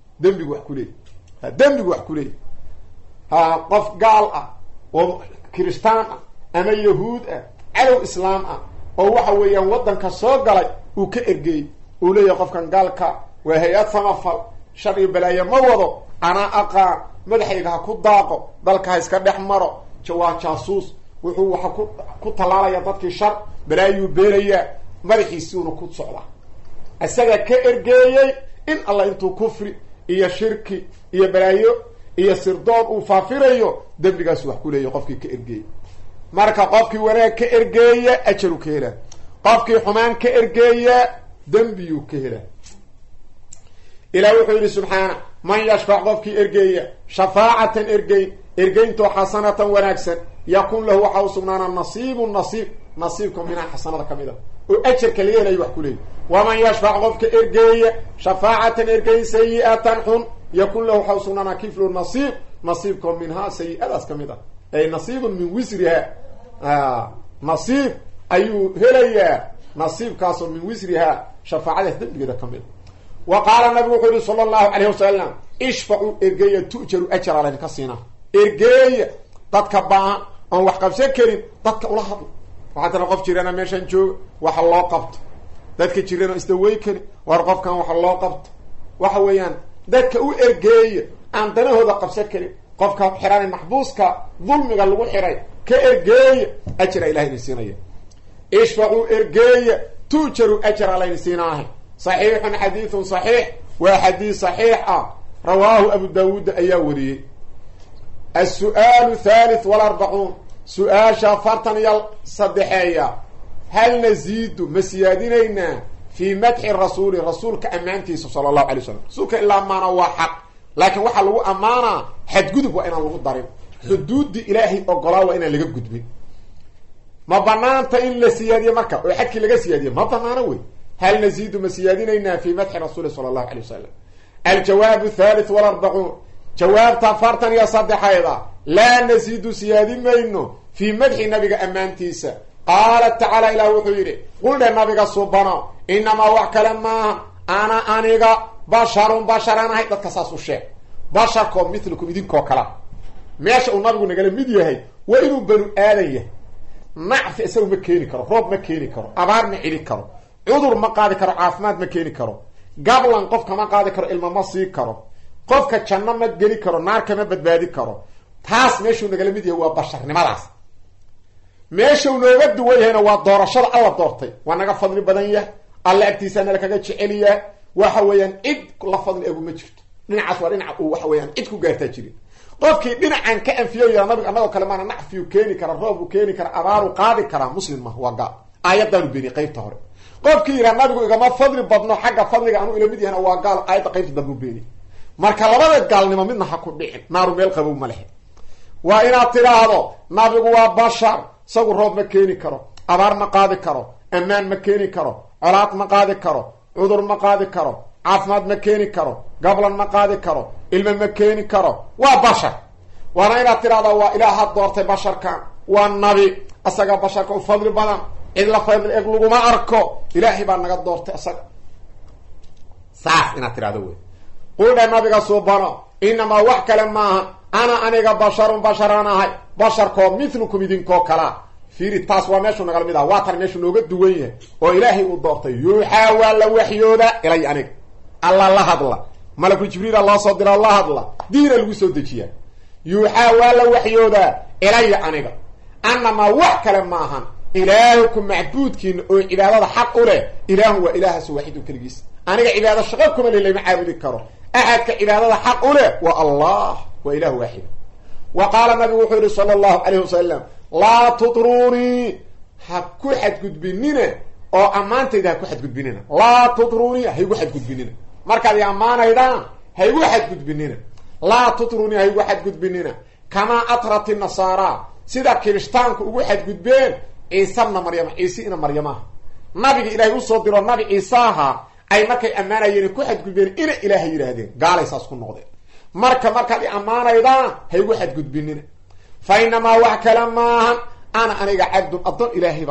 ku leeyahay qof gaal ah oo kristaan ah ama yahuud ah cadow islaam ah oo waxa weeyaan wadanka soo galay uu ka ergeeyay uu leeyahay qofkan gaalka waa hay-ad samafal shar iyo balaayo ma wado anaa aqaan madaxayga ha ku daaqo dalka ha iska dhex maro jaasuus wuxuu waxa ku talaalaya dadkii shar balaayuu beerayaa madaxiisuuna ku socda asaga ka ergeeyay in Allah intuu kufri iyo shirki iyo balaayo iyo sirdoon uu faafirayo dambigaas wax ku leeyahay qofkii ka ergeeyay marka qofkii wanaag ka ergeeya ajaru ka hela qofkii xumaan ka ergeeya dambiyu ka hela ilaahu wuxuu yiri subhana man yashfa' qofkii ergeeya shafaa'atan ergeynto hasanatan wanaagsan yakun lahu waxa usugnaana nasiibkum min hasanada kamida oo ajarka leeyahay wax ku leeyahay waman yashfa' qofkii ergeeya shafaa'atan sayyi'atan hun yakun lahu waxa usugnaana kiflu nasiibkum minha sayyi'adas kamida ay nasiibun min wisriha nasiib ayu helaya nasiibkaas min wisriha shafaa'ada dambigeeda kamida وقال النبي صلى الله عليه وسلم اشفعوا ارجية تؤجروا أجر على الكسينة ارجية تتكبعان أن وحقب سكرين تتكأولها وحتى نقف جيرانا ميشان جو وحالله قبط dadka jirana istaway kari war qofkan waxa loo qabto waxa weeyaan dadka u ergeey aan danahooda qabsan kari qofka xiraan maxbuuska dulmiga lagu xiray ka ergeey ajra ilaahay siinaya ishfa'u ergeey tujaru ajra ilaahay siinaaha sahihun hadithun sahih wa hadith sahih rawahu abu daawud ayaa wariyay السؤال الثالث والأربعون سؤال شافرتن يل صدحية هل نزيد مسيادينينا في مدح الرسول كأمانتي صلى الله عليه وسلم سوك إلا أمانا وحق لكن وحلو أمانا حد قدب وإنا لغو الضريب حدود إلهي أقلا وإنا لغو قدب ما بنانت إلا سيادية مكة ويحكي لغا سيادية ما بنانوي هل نزيد مسيادينينا في مدح الرسول صلى الله عليه وسلم الجواب الثالث والأربعون جواب تفرتن يا صدحية لا نزيد سيادي منه في مدح النبي أمانتيسا قال تعالى إلى وحيره قلنا النبي صبنا إنما وعكلا ما أنا بشر أنا هيدا كساس الشيء بشركم مثلكم يدين كوكلا ماشي النبي نقول ميديا هي وإنه بنو آلية نعف يسوي مكيني كرو روب مكيني كرو أبار معيني كرو عذر ما قادي كرو عافمات مكيني كرو قبل أن قفك ما قادي كرو الممصي كرو قفك جنة ما تجري كرو نار كما بدبادي كرو تاس ماشي نقول ميديا هو بشر نمالاس ماشي ونوغد ويهنا waa doorashada alla doortay waa naga fadli badan yahay alla agtiisana la kaga jeceliyaa waxa weeyaan cid la fadli abu ma jirto dhinacaas waa dhinac uu waxa weeyaan cid ku gaartaa jirin qofkii dhinacan ka anfiyo yaa nabiga anagoo kale maana nacfiyo keeni kara roob u keeni kara abaaru qaadi kara muslim ma waa gaa aayadan bini qaybta hore qofkii ila nabigu igama fadli badno xagga fadliga anu ila mid yahay waa gaal aayada qaybta dambu bini marka labada gaalnimo midna ha ku dhicin naaru meel qabow ma leh waa ina tiraahdo nabigu waa bashar sagu roob ma keeni karo abaar ma qaadi karo amaan ma keeni karo colaad ma qaadi karo cudur ma qaadi karo caafimaad ma keeni karo gablan ma qaadi karo ilma ma keeni karo waa bashar waana inaad tiraahdo waa ilaaha doortay basharkan waa nabi asaga basharka u fadli badan cid la fadli eg laguma arko ilaahay baa naga doortay asaga saaf inaad tiraahdo wey qulna nabiga subhana inama wax kale maaha أنا أنيقا بشران هاي بشركو مثلكم يدينكو كلا فيري تاس وماشو نقل ميدا واتر ماشو نوغد دوينيه وإلهي udortay يوحى وحيودا إلي أنيق الله هدلا ملك جبريل الله صدر الله هدلا دين الوسو دجيا يوحى وحيودا إلي أنيق أنما وحكلا ماهن إلهكم معبودكين وعبادة حق له إله وإله سوحيد كرجيس أنيق عبادة شغلكم اللي معابد الكرو أحد كعبادة حق له والله وإله واحد وقال النبي صلى الله عليه وسلم لا تطروني حكو حد قد بنينا او امانتي ده حد قد بنينا لا تطروني هيغو حد قد بنينا marka ay amaanayda هيغو حد قد بنينا لا تطروني هيغو حد قد بنينا كما اطرت النصارى سيده كريستانك ugu حد قد بين عيسى ابن مريم عيسى ابن مريم نبي إلهي soo diro nabi ciisaha ay markay amaanayeen ku xad gudbeen ina ilaahay yiraahdeen gaalaysaas ku noqdeen marka di amaanayda haygu xad gudbinina faynama wax kala maahan ana aniga abdu adon ilaahi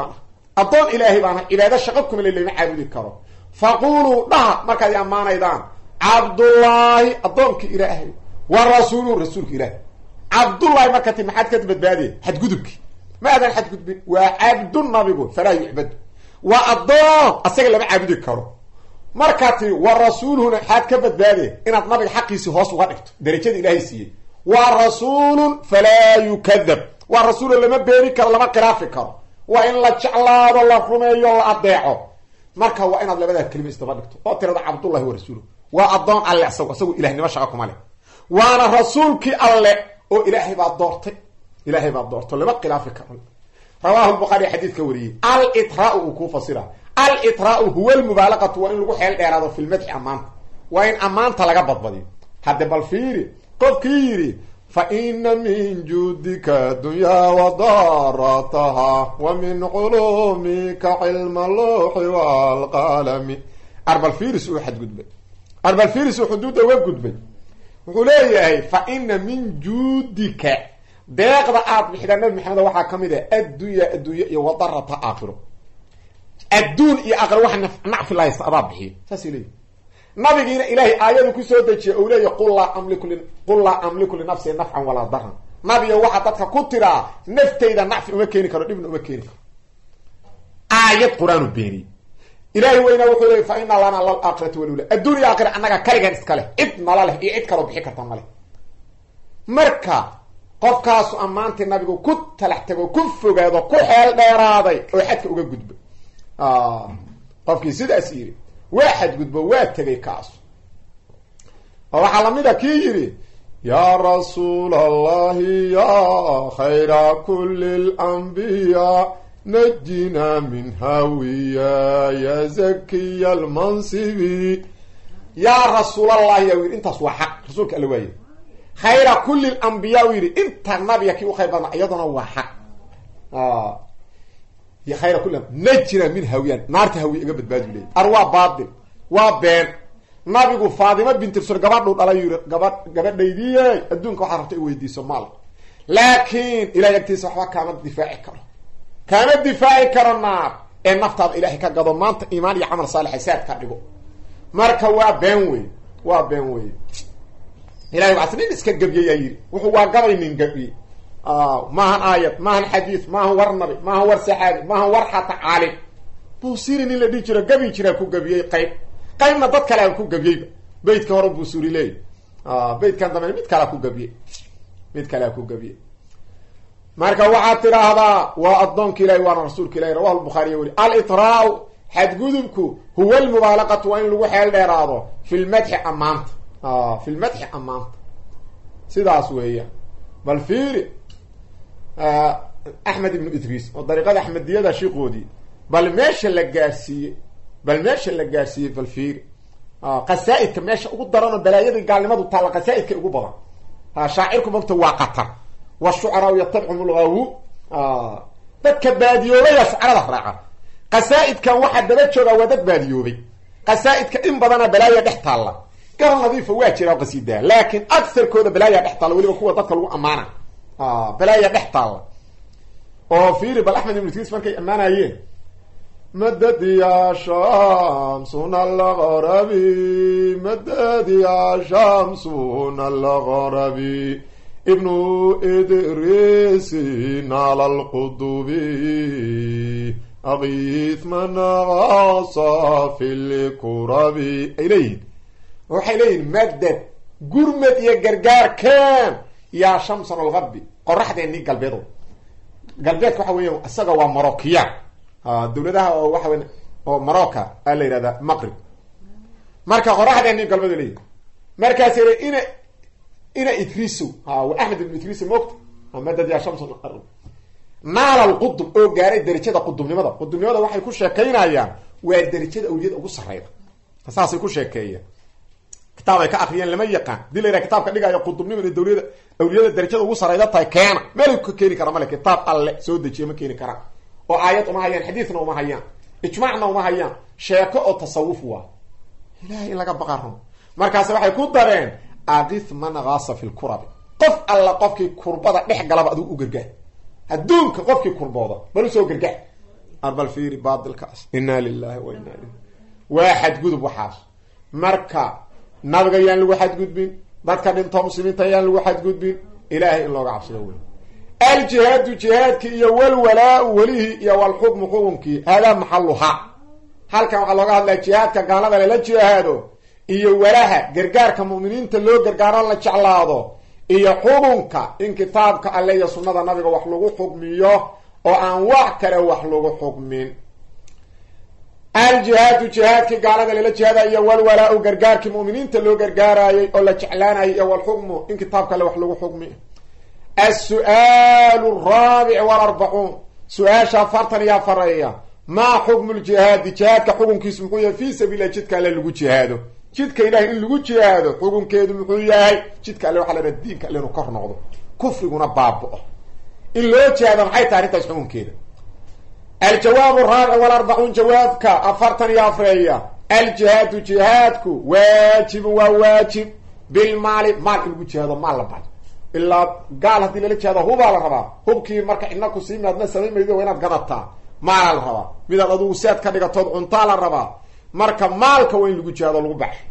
baan ilaada shaqakum leeyma caabudi karo faqulu dhaha marka di amaanayda abdullahi adonki ilaahi wa rasuulki ilaahi abdullahi marka ti maxad ka badbaadiyay xad gudubki ma adan xad gudbin wa abdun nabigu fala yu'bad wa adon asaga lama caabudi karo markaati wa rasuuluhuna xad ka badbaade inaad nabiga xaqiisi hoos uga dhigto darajada ilaahay siiyay wa rasuulun fala yukadab wa rasuul lama beeri karo lama qiraafi karo wa in la jeclaado la rumeeyo la adeeco marka waa inaad labada kelimo isdaba dhigto oo tirada abdullahi wa rasuuluhu wa adoon alle asagu ilaahnimo shaqa kuma leh waana rasuulki alle oo ilaahay baa doortay lama qiraafi karo رواه البخاري حديث كوري الإطراء كوفصيرا الإطراء هو المبالغة وإن لغو حيال إرادة في المدح أمان وإن أمان تلقى بطبدي حد بالفيري قد كيري فإن من جودك الدنيا وضارتها ومن علومك علم اللوح والقلم أربع الفيرس وحد قدبي أربع الفيرس وحدود وقدبي وقولي فإن من جودك deeqda aad bixida nabi maxamed waxa kamida adduunya iyo wadarata aakhiro adduun iyo aakhiro waxa nacfi la isticmaal bixiyo taasili nabigiina ilaahay aayadu ku soo dejiyay oo leeyahay qul laa amliku li nafsi nafcan walaa darran nabiga waxa dadka ku tiraa naftayda nafci uma keeni karo dhibna uma keeni karo aayad quraanu beeni ilaahay weyna wuxuu leeyahay fa inna lana lal aakhirati wal ula addunya aakhira annaga kaligan iska leh cid nala leh iyo cid kale bixi karta male marka qofkaasu ammaantii nabigu ku talax tago ku fogaado ku xeel dheeraaday oo xadka uga gudbo qofkii sidaas yiri waa xadgudbo waa tagay kaas waxaa lamida kii yiri ya rasuul allahi ya khayra kulli al-anbiya najina min hawiya ya zakiya al-mansibi ya rasuul allahi ya yiri intaas waa xaq rasuulka alla waaye khayra kulli al-anbiya yiri inta nabiga kii u khayr badan ayaduna waa xaq يا خير كلهم نجنا من هويان نارت هوي اغا بدباد لي اروا باطل وا بين نبيغو فاطمه بنت رسول غبادو دلاي غباديدي ادونك waxa rabtay weydiiso maal laakiin ilaahay agtiisa waxa kaama difaaci karo naar ee naftaada ilaahay ka gado maanta iimaan iyo amal saalix saad ka dhigo marka waa been wey ilaahay waxa sidii iska gabiyay yiri wuxuu waa gabaynin gabi maahan aayad maahan xadiis maahan war nabi maahan war saxaabi maahan war xata caalim buusirin ila dhijira gabi jira ku gabiyay qaybna dad kale ku gabiyay beedka hore buusuri leey beedkan damay mid kale ku gabiyay marka waxa tiraahdaa waa adoonka ilaahay waa rasuulka ilaahay rawahu al-bukhari wali al-itra'u hadgudubku huwa al-mubalaqatu wa in lagu xeel dheeraado fil madhi amant fil madhi amant sidaas weeyaa bal fiiri احمد بن ادريس وطريقه احمديه شيخودي بل ماشي لغاسيه بالفير قصائد كماشي ugu darano balaayada gaalnimadu taala qasaaidka ugu badan shaacirku magta waaqata washu'ara yatab'u al-ghawu dadka baadiyoobay shu'arada raaca qasaaidka waxa daba jooga wadad baadiyoobay qasaaidka in badana balaaya dhex taala gaar nadiif waa jira qasiida laakiin aktharkooda balaaya dhex taala waliba kuwa dadka lagu amaana بلايا دحتال او فيري بل احمد بن تيس markay amaanayeen madad ya shamsun al-gharabi madad ya shamsun al-gharabi ibn idris ala al-qudubi aghith man ghasa fil kurabi ilayhi waxay madad gurmad iyo gargaar kan يا شمس الغرب قرحدني قلبيدو قلبيدك waxa weeyo asaga waa Morocco dawladaha oo waxa weyn oo Morocco ay leeyahay Maghrib marka qoraxdani qalbiga leeyahay markaas ina idrisu wa Ahmed ibn Idris moqt madad ya shams al-ard naal al-qutb oo gaaray darajada qutbnimada waxay ku sheekaynayaan waa darajada awliyada ugu sarreeyda taasay ku sheekeeyaan kitaabay ka aqriyeen lama yaqaan dilayra kitaabka dhigayo qutbnimada dawlada awliyada darajada ugu sarreeyda tahay keena meel ku keeni kara malaka kitaab alle soo dejiye ma keeni kara oo aayad uma hayaan xadiisna uma hayaan ijmaacna uma hayaan sheeko oo tasawuf waa ilaahay in laga baqaro markaas waxay ku dareen aqif man ghasa fil kurab qof alla qofkii kurbada dhex galaba adigu u gargaar adduunka qofkii kurbooda bal soo gargaar arbal fiiri baadilkaas inna lillahi wa inna ilayhi waahid gudub waxaas marka nabiga yaan lagu xadgudbin dadka dhinto muslimiinta yaan lagu xadgudbin ilaahay in looga cabsado weey al-jihad jihadki iyo wal walaa walihi iyo wal hukm hukumki hada mahalluha halkan waxa looga hadlaa jihadka gaalada la jihado iyo walaha gargaarka muuminiinta loo gargaaro la jeclaado iyo xukunka in kitaabka alle iyo sunnada nabiga wax lagu xukmiyo oo aan wax kale wax lagu xukmin الجهاد جهاد كي قال هذا للجهاد يا والولاء غرغار كي مؤمنين تلو غرغاراي او لا جعلاناي يا والحكم ان كتابك له wax lagu xukmi السؤال الرابع والأربعون سؤال شافرتن يا فريا ما حكم الجهاد جهاد كحكم كيس مخويا في سبيل جدك لا لو جهاده جدك الهي ان لو جهاده حكم كيدو مخويا جدك لا waxa la diinka ila kor noqdo kufriguna baabo in loo jeedo maxay tahay inta xukun keeda الجواب الرابع والأربعون جوابك أفرتن يا فريا الجهاد جهادك واجب وواجب بالمال مال الجهاد مال بعد إلا قال هذه للجهاد هو على الربا هو كي مركع إنكم سيمنا أدنى سمين ميدو وينات قنطا مال الربا ميدا قدو سياد كدقى تضعون طال الربا مركع مالك وين الجهاد الغبح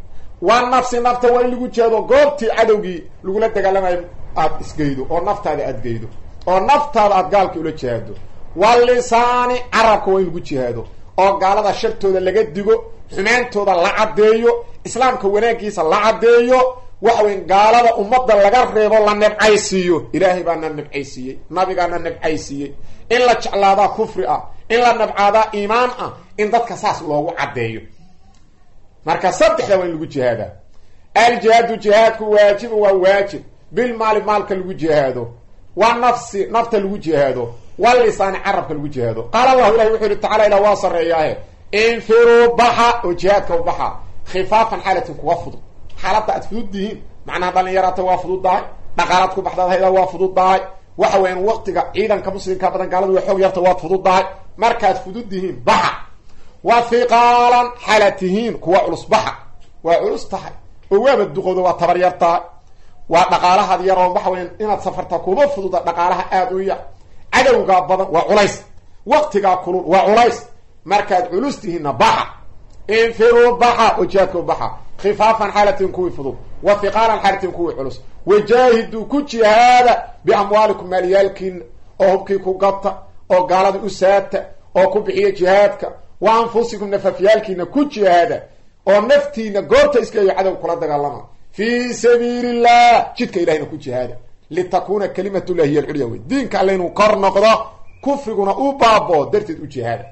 والنفس نفط وين لغو جهادو قوبتي عدوغي لغولا دقالما اد اسقيدو او نفطادا اد قيدو او نفطادا اد قالك اولا جهادو واللسان عربك وين لغو جهادو او قالada shartooda laga digo xumeentooda la cadeeyo islaamka wanaagiisa la cadeeyo waxa weyn gaalada umada laga reebo la nabcaysiyo ilaahay baa nabcaysiiyay nabigaana nabcaysiiyay in la jeclaada kufri ah in la nabcaada iimaan ah in dadka saas loogu cadeeyo marka saddexda waa in lagu jihaada al jihadu jihadku waajib waa waajib bil maalka lagu jihaado wa nafsi nafta lagu jihaado واللسان عرب الوجهاد قال الله إلهي وحده تعالى إلى واصر إياه انفروا بحا وجهادك وبحا خفافا حالة كوافض حالة أتفضوا الدين معنى هذا اللي يرى توافضوا الضاي نقالتك بحضا هذا وافضوا الضاي وحوين وقتك عيدا كمسلم كابدا قالوا وحوق يرتوافضوا الضاي مركز أتفضوا الدين بحا وثقالا حالتهين كوا علص بحا وعلص تحي وواب الدخول واتبر يرتاي ونقالها هذه يرون بحوين إنا تسفرتك ومفضوا نقالها آدوية عدوغا بدن وعليس وقتغا كلون وعليس مركز علوستهن بحا انفروا بحا وجهادكم بحا خفافا حالة كوي فضو وثقالا حالة كوي علوس وجاهدوا كجهاد بأموالكم ماليالكين او هبكيكو قطة او قالد أسات او كبحية جهادك وأنفسكم نففيالكين كجهاد او نفتين قرط اسكي عدو قلدك الله في سبيل الله جدك إلهينا كجهاد لتكون كلمة الله هي العليا دينك علينا قرنقضا كفرنا وبابو درتد وجهاد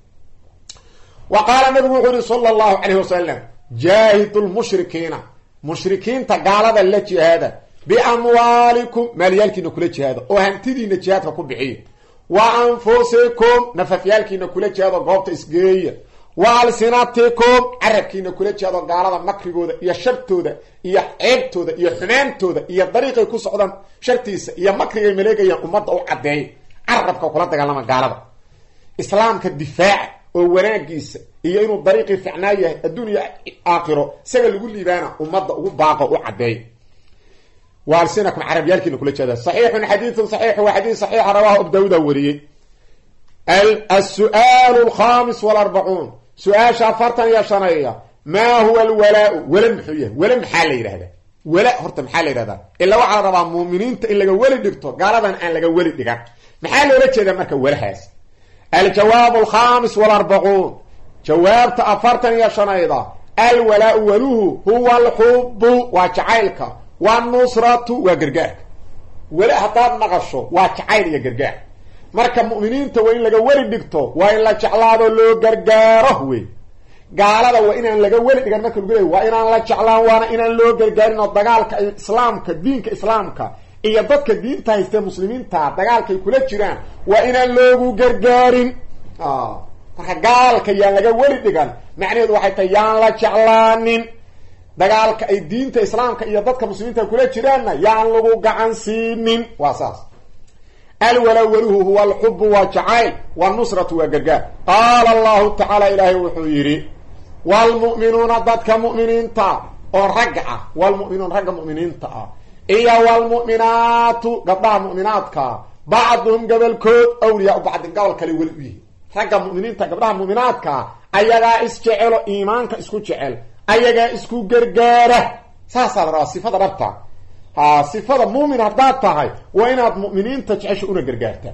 وقال النبي صلى الله عليه وسلم جاهدوا المشركين مشركين تقالد الله جهاد بأموالكم ماليالكين كل جهاد وهمتدين جهادك كبعيه وأنفسكم نففيالكين كل جهاد قوبت إسقية وألسناتكم عربكين كل جهاد قالد مكرقودا إيا شرطودا إيا عيبتودا إيا حمانتودا إيا طريقة كسعودا شرطيسا إيا مكرقة مليقة إيا أمد أو عدهي عربك وقلت قالما قالد إسلامك الدفاع ووراقيسا إيا إنو طريقة فعناية الدنيا آخره سيقل يقول لي بانا أمد أو باقة أو عدهي وألسنكم عربيالكين كل جهاد صحيح حديث صحيح وحديث صحيح رواه أبو داود وريه السؤال الخامس والأربعون سؤال شافرتا يا شنية ما هو الولاء ولم حيه ولم حالي هذا ولاء هرت محالي هذا إلا وعلى ربع مؤمنين إلا جوالي دكتور قالبا أن لجوالي دكتور محالي ولا كذا مركب ولا حاس الجواب الخامس والأربعون جواب تأفرتا يا شنية الولاء ولوه هو الحب وجعلك والنصرة وجرجاك ولا حتى نقشه وجعل يا جرجاك marka mu'miniinta waa in laga wari dhigto waa in la jeclaado loo gargaaro way gaalada waa inaan laga wari dhigan marka lagu leeyahay waa inaan la jeclaan waana inaan loo gargaarin oo dagaalka islaamka diinka islaamka iyo dadka diinta haysta muslimiinta dagaalka ay kula jiraan waa inaan loogu gargaarin marka gaalka yaa laga wari dhigan macnaheedu waxay tahay yaan la jeclaanin dagaalka ay diinta islaamka iyo dadka muslimiinta kula jiraanna yaan lagu gacan siinin waa saas الولوله هو الحب والجعيل والنصرة والجرجاء قال الله تعالى إلهي وحيري والمؤمنون ضدك مؤمنين تا ورجعة والمؤمنون رجع مؤمنين تا إيا والمؤمنات قطع مؤمناتك بعضهم قبل كود أولياء بعض قبل كليوليه رجع مؤمنين تا قطع مؤمناتك أيها اسجعلوا إيمانك اسكو جعل أيها اسكو جرجارة ساسا راسي فضل ربطة صفة مؤمن هداتها وإنات مؤمنين تجعشون قرقارتا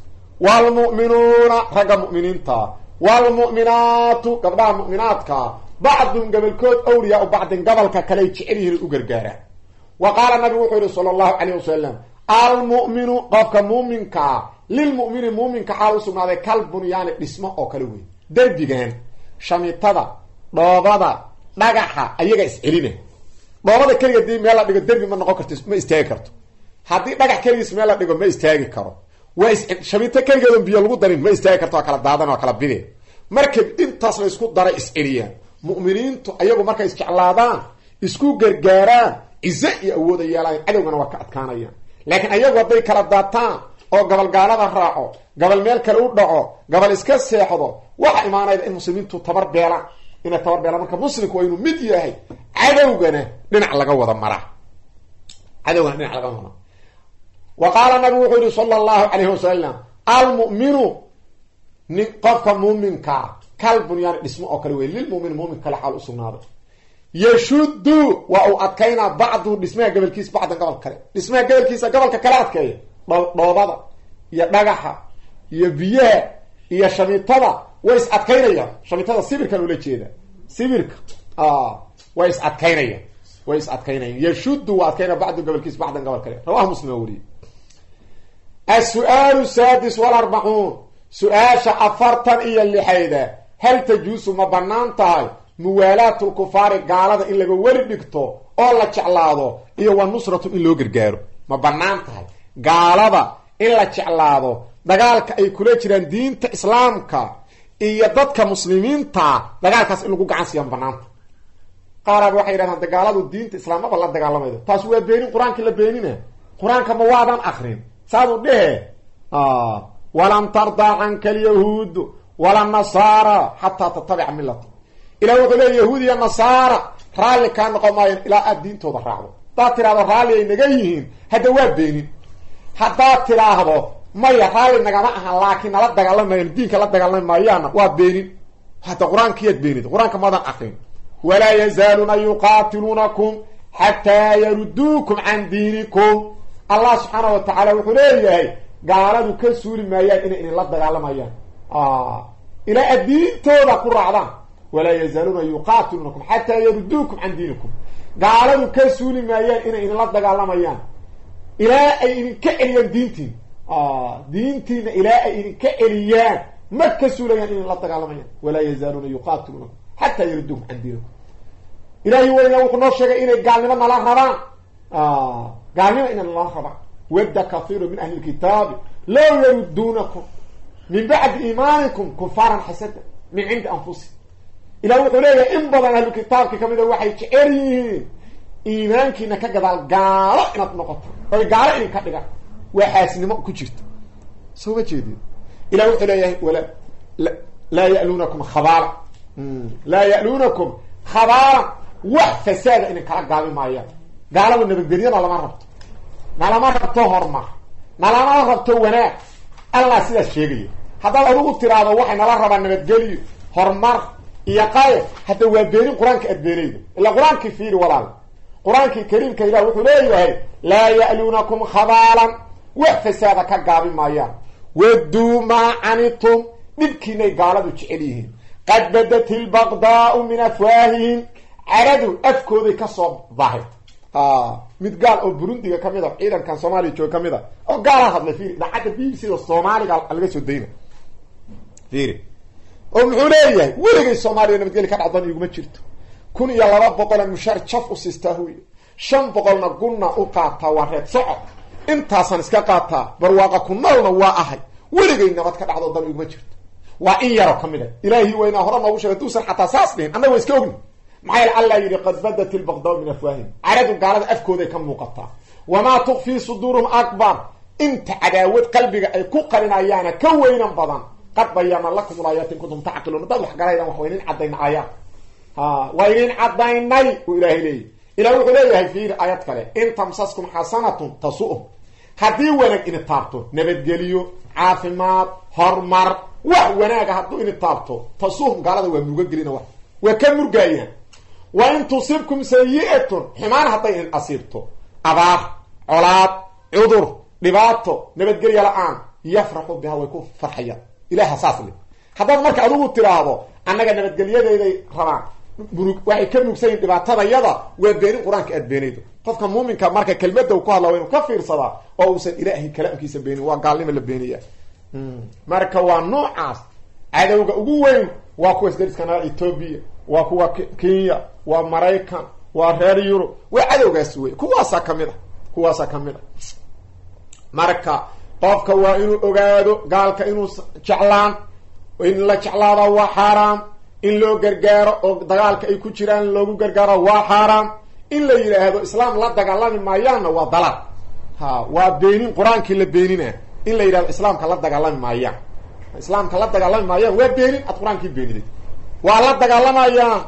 والمؤمنون رقا مؤمنين تا والمؤمنات قبلها مؤمناتك بعضهم قبل كود أولياء وبعض قبل كلي تشعريه القرقارة وقال النبي صلى الله عليه وسلم المؤمن قفك مؤمنك للمؤمن مؤمنك حالو سمنا ذا كلب يعني اسمه أو كلوي دربيغان شميطة ضوابة نقحة أيها اسعرينه doobada kaliya dii meel la dhigo darbi ma noqon karto ma istaagi karto hadii dhagax kaliya meel la dhigo ma istaagi karo way shabita kaliya biyo lagu darin ma istaagi karto kala daadan oo kala bideen marka intaas la isku daray isceliyan mu'miniintu ayagu markay isjeclaadaan isku gargaaraan izza iyo awood ay yeelaan cadawgana waa ka adkaanayaan laakiin ayagu haday kala daataan oo gobol gaalada raaco gobol meel kale u dhaco gobol iska seexdo waxa iimaanayda in muslimiintu tabar beelaan ina tabar beelaan marka muslimku waa inuu mid yahay عدوغنا دينع لغا ودا مرا عدوغنا دينع لغا مرا وقال النبي صلى الله عليه وسلم المؤمن نقف مؤمنك كالبنيان اسمه او كلوي للمؤمن مؤمن كلا حال اسناده yashuddu waa uu adkaynaa bacdu dhismaha gobolkiisa bacdan gobol kale dhismaha gobolkiisa gobolka kale adkeeya dhoobada iyo dhagaxa iyo biyaha iyo shamiitada way is adkaynayaan shamiitada sibirkan ula jeeda sibirka way is adkaynayaan yashuddu waa adkaynaa bacdu gobolkiisa bacdan gobol kale rawahu muslim wariye السؤال السادس والأربعون سؤال أفرطن إيا اللي حيدا هل تجوز ما بنانتها موالات الكفار قالت إن لغو ولدكتو أولا تشعلاضو إيا والنصرة إن لغو قرقارو ما بنانتها قالت إلا تشعلاضو دقالك أي كوليتران دين تا إسلامك إيا ضدك مسلمين تا دقالك إن لغو قعنسيان بنانت قارب وحيران دقالاتو دين تا إسلام ما بلا دقالما إذا تاسوه بينين قرآن كلا بينين قرآن كموادان آخرين سادو ده ولن ترضى عنك اليهود ولا النصارى حتى تتبع ملته الى وقال اليهود يا النصارى رالي كان قماين الى الدين تو راعو تا ترى رالي نغيين هذا وبينين حتى ترى هذا ما يرالي نغما لكن لا دغالماين دينك لا دغالمايان وا بينين حتى قران كيد بينين قران كما دان اخرين ولا يزالون يقاتلونكم حتى يردوكم عن دينكم الله سبحانه وتعالى وحليه قالوا كسول مايان إن الله دغالمايان إلى الدين تودا قرعدان ولا يزالون يقاتلونكم حتى يردوكم عن دينكم قالوا كسول مايان إن الله دغالمايان إلى أن كأليان دينتين دينتين إلى أن كأليان ما كسوليان إن الله دغالمايان ولا يزالون يقاتلونكم حتى يردوكم عن دينكم إلهي وإنه وقنوش شيئا إنه قال لمن الله ربان قالوا إن الله ربع ود كثير من أهل الكتاب لا يردونكم من بعد إيمانكم كفارا حسدا من عند أنفسهم إلا وقلوا إن بضان أهل الكتاب كما إذا وحي شعري إيمانك إنك قال قال إنك نقطة قال إنك قال وحاسن ما كجرت سوى جديد إلا وقلوا ولا لا يألونكم خبارا لا يألونكم خبارا وحفساد إنك قال ما يأل قالوا إن بقدرين الله ما ربطه ما ربطه هرمه ما ربطه وناك الله سيدا الشيقية هذا الأروغ الترابة وحي نلا ربا نبتقلي هرمر إيقاية حتى هو بيرين قرآن كأدبيرين إلا قرآن كفير ولا قرآن كريم كإله وحليه لا يألونكم خبالا وحفسادا كقابل ما يام ودوا ما عنتم نبكيني قالوا تشعليهم قد بدت البغضاء من أفواههم عردوا أفكوا كصوب ظاهر mid gaal oo Burundi ka mid ah ciidankan Soomaaliya joog ka mid ah oo gaal ah hadla fiir dhacada BBC oo Soomaaliga laga soo deeyay fiir oo muxuu leeyahay weligay Soomaaliya nabad gali ka dhacdan iguma jirto 1200 mushar chaf u sistaahuy 500 na gunna u qaata wareed socod intaasan iska qaata barwaaqa ku noolna waa ahay weligay nabad ka dhacdo dan iguma jirto waa in yaro kamid ah ilaahi wayna hore noogu sheegay tuusan xataa saasdeen annaga way iska ogni معايا الله يري قد بدت البغضاء من أفواههم عرضوا قالت أفكوا كم مقطع وما تخفي صدورهم أكبر انت عداوة قلبك أي كقرنا أيانا كوينا بضان قد بيانا لكم الآيات كنتم تعقلون ضلح قرينا وحوينين عدين آيات وإنين عدين ني وإلهي لي إلهي إليه في آيات كله إن تمسسكم حسنة تسوءهم هدي ونك إن التابتو نبت قليو عافمات هرمر وناك هدو إن التابتو تسوءهم قالوا ومنوغ قلينا وكم مرقايا وإن تصيبكم سيئة حمان حتى إن أصيبتو أباح علاط عذر لباطو نبت قرية الآن يفرحوا بها ويكون فرحيا إله أساس لي هذا مركع عدو التراهضو أنك نبت قرية إذا رمان وحي كم نكسين لباطة يضا ويبيني قرآن كأدبينيدو قفك مؤمن كماركة كلمة وقال الله وإنه كفير صلاة وأوسن إلهي كلام كيس بيني وقال لي من اللبينية ماركة وانوع عاس عدوك أقوين وكويس درس كان إثيوبيا وكوا كينيا ومرايكان وغير يورو وعدوغاس وي كواسا كاميدا marka qofka waa inuu ogaado gaalka inuu jeclaan in la jeclaado waa xaraam in loo gargaaro oo dagaalka ay ku jiraan loogu gargaaro waa xaraam in la yiraahdo islaam la dagaalami maayana waa dalal waa beenin quraanki la beenina in la yiraahdo islaamka la dagaalami maayaan islaamka la dagaalami maayaan waa beenin quraanki beeninay waa la dagaalamayaa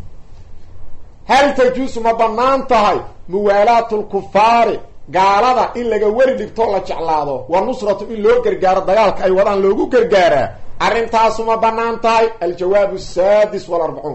هل تجوز ما بنانتهي موالات الكفار قالada in laga wari dhigto la jeclaado wa nusratu in loo gargaaro dagaalka ay wadaan loogu gargaara arintaas ma banaantahay الجواب السادس والأربعون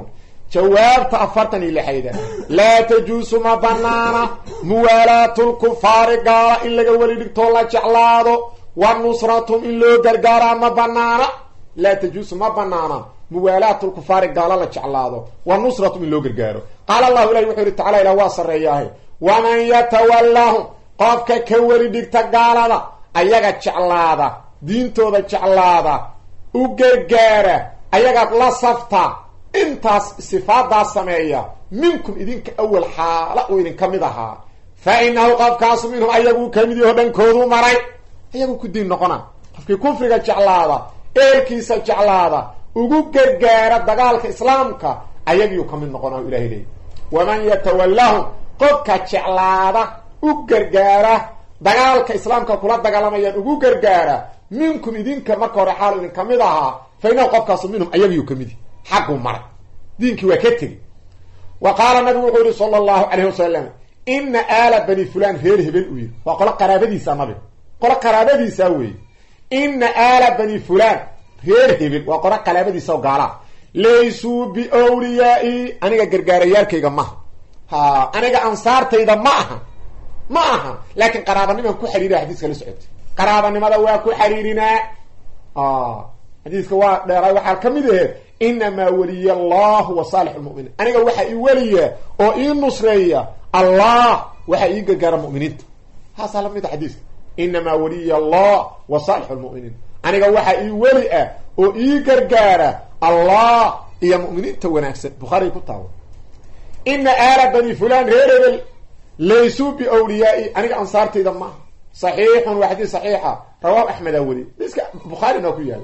jawaabta 46 laa tajuusu ma banaana muwaalaatul kufaari gaala in laga weli dhigto la jeclaado wa nusratum in loo gargaara ma banaana laa tajuusu ma banaana muwaalaatul kufaari gaala la jeclaado wa nusratum in loo gargaaro qaala allah ilahi wuxuu yidhi tacaala ilah waa sarreeyahay waman yatawallahu qofka ka weli dhigta gaalada ayaga jeclaada diintooda jeclaada u gargaara ayaga la safta intaas sifaadaas sameeya minkum idinka awal xaala oo idin kamid ahaa fa innahu qofkaas minhum ayagu kamid yahay dhankoodu maray ayagu ku diin noqona qofkii kufriga jeclaada eelkiisa jeclaada ugu gargaara dagaalka islaamka ayagu kamid noqona ilaahay leeyahay waman yatawallahu qofka jeclaada u gargaara dagaalka islaamka kula dagaalamayaan ugu gargaara minkum idinka marka hore xaal idin kamid ahaa fa innahu qofkaas minhum ayagu kamid حقه مرة دينك وكتري وقال النبي صلى الله عليه وسلم إن آل بني فلان هيره بالأوير وقال قرابة دي سامبي قال قرابة دي ساوي إن آل بني فلان هيره بال وقال قرابة دي ساو قالا ليسوا بأوليائي أنا قرقاريار كي جمعها أنا أنصار تيدا معها لكن قرابة نما كو حريري حديث كالسعود قرابة نما دوا كو حريرنا حديث كوا دراي وحال كميده إنما ولي الله وصالح المؤمنين أنا وحي ولي أو إن نصرية الله وحي يقرقر المؤمنين هذا سلام من الحديث إنما ولي الله وصالح المؤمنين أنا وحي ولي أو يقرقر الله يا مؤمنين توناكس بخاري كتاب إن آل بني فلان غير ليسوا بأوليائي أنا أنصارتي دمه صحيح وحديث صحيحة رواه أحمد أولي بس بخاري نقول يعني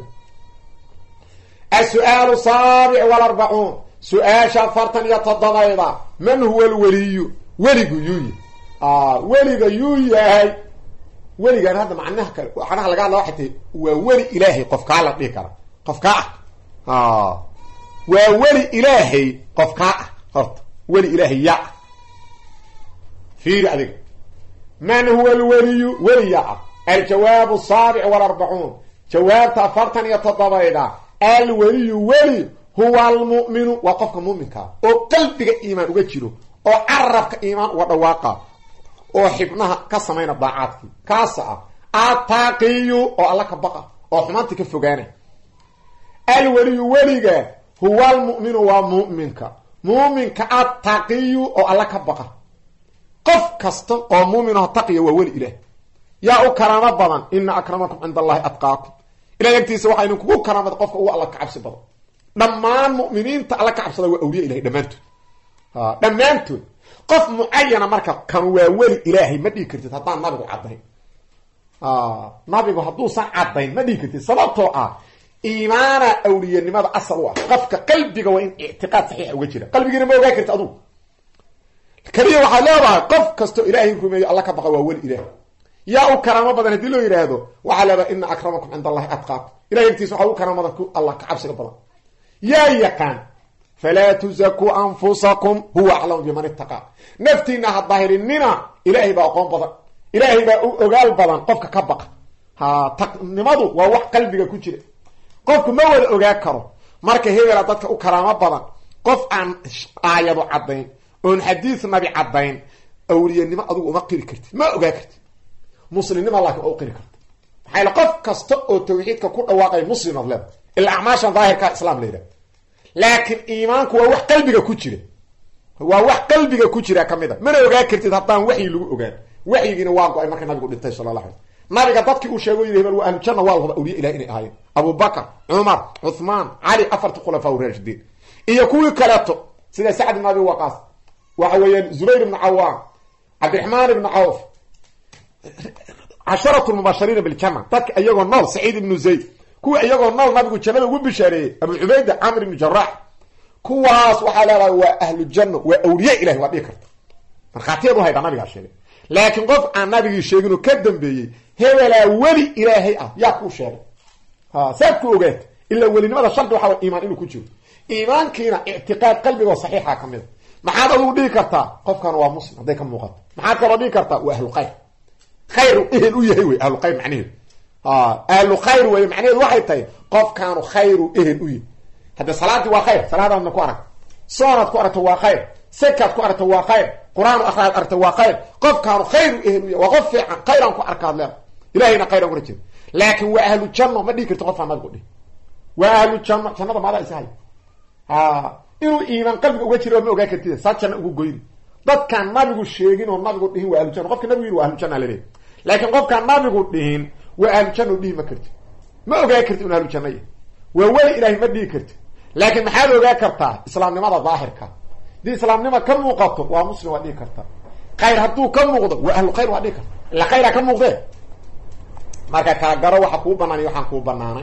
السؤال السابع والأربعون سؤال شافرتن يتضميضا من هو الولي ولي يوي ولي يوي هاي ولي هذا معناه وحنا لقى الله واحد وولي إلهي قفك على ديك قفك وولي إلهي قفك ولي إلهي يا في ذلك من هو الولي ولي الجواب السابع والأربعون جواب شافرتن يتضميضا الولي ولي هو المؤمن وقفك مؤمنك او قلبك ايمان uga jiro oo arabka iimaan wada waaqa oo xibnaha ka sameeyna daacadki kaasa ataqiyu oo alla ka baqa oo xumaanta ka fogaana الولي waliga huwa المؤمن ومؤمنك مؤمنك ataqiyu oo alla ka baqa qof kasta oo mu'min ah taqiyo waa wali ilaah yaa u karama badan inna akramakum inda allahi atqaakum إلى ينتهي وحين كوكو كرامة قفك هو الله كعبس بضا دمان مؤمنين تألا كعبس بضا وأولياء إلهي دمانتو قف معينة مركب كانوا ولي إلهي ما ديكرتي هطان نابقو عدين نابقو هدوسا عدين ما ديكرتي سببتو إيمان أولياء لماذا أصلوا قفك قلبك وإن اعتقاد صحيح وجهه قلبك نمو غاكرت أدو كريه وحلابها قف كستو إلهي الله كبقى وولي إلهي يا كرامه بدن ديلو يراهدو وعلى ان اكرمكم عند الله اتقاكم الى ينتي سو كرامه الله كعبسك بدن يا يكان فلا تزكوا انفسكم هو اعلم بمن اتقى نفتينا الظاهرين الهي با قوم بدن الهي با اوغال بدن قفك كبق تقنمدو waa wax qalbiga ku jira qofku ma wada ogaa karo marka heela dadka u karaamo badan qof aan aayado cadayn oo xadiis nabi cadayn awliyanimo adigu uma qiri kartid ma ogaa kartid مسلمين الله كأو قري كرت حيل قف كستو توحيدك كل واقع مسلم الله الأعماش ظاهر كإسلام ليله لكن إيمانك هو وح قلبك كجرة هو وح قلبك كجرة كمدا من وجا كرت هطان وحي لو وجا وحي جينا واقع ما كان نقول التي صلى الله عليه ما بقى ضدك وشوي له بل أن كان والله أولي إلى إن آية أبو بكر عمر عثمان علي أفرت خلفاء الراشدين يكون كلاته سيدنا سعد بن أبي وقاص وحوي زبير بن عوام عبد الرحمن بن عوف 10 المباشرين بالجنة تك ايغو نول سعيد بن زيد كو ايغو نول نبي جنة ugu bishareeyay ابو عبيده عمرو بن جراح كواس وحالا waa ahlu janno waa awliya ilaahi waa dhikarta marxaatiyadu hayda nabiga sheegay laakiin qof aan nabiga sheegin ka dambeeyay hebela wali ilaahi ah yaa ku sheegay sabku ogaad illa walinimada shart waxa iimaan inuu ku jiro iimaankiina i'tiqaad qalbiga saxiixa kamid maxaad ugu dhigi kartaa qofkan waa muslim haday ka muuqato maxaad kala dhigi kartaa waa ahlu qayb خير إهل ويهي وي أهل خير معنيه أهل خير وي معنيه واحد تاي قف كانوا خير إهل وي هذا صلاة وخير صلاة من نكوارك صارت ku aragto waa khayr sakad ku aragto waa khayr quraan akhraad aragto waa khayr qofkaan khayr ehliya wa qof fiican khayran ku arkaad leeyahay ilaahina khayran ku jiro laakiin waa ahlu janno ma dhigi karto qof aan madqudi waa ahlu janno jannada maada isahay inuu iimaan qalbiga uga jiro ma ogaa kartid saacana ugu goyn dadkan nabigu sheegin oo nabigu dhihin waa ahlu janno qofka nabigu waa ahlu janno leeyahay laakiin qofkaan nabigu dhihin waa ahlu janno dhihi ma kartid ma ogaa kartid inuu ahlu janno yahay waa wali ilaahi ma dhigi kartid laakiin maxaad ogaa kartaa islaamnimada daahirka di islaamnimada ka muuqato waa muslim waa dhigi kartaa khayr hadduu ka muuqdo waa ahlu khayr waa dhigi karta ila khayra ka muuqdee marka kala garo waxa kuu banaanay waxaan kuu banaanay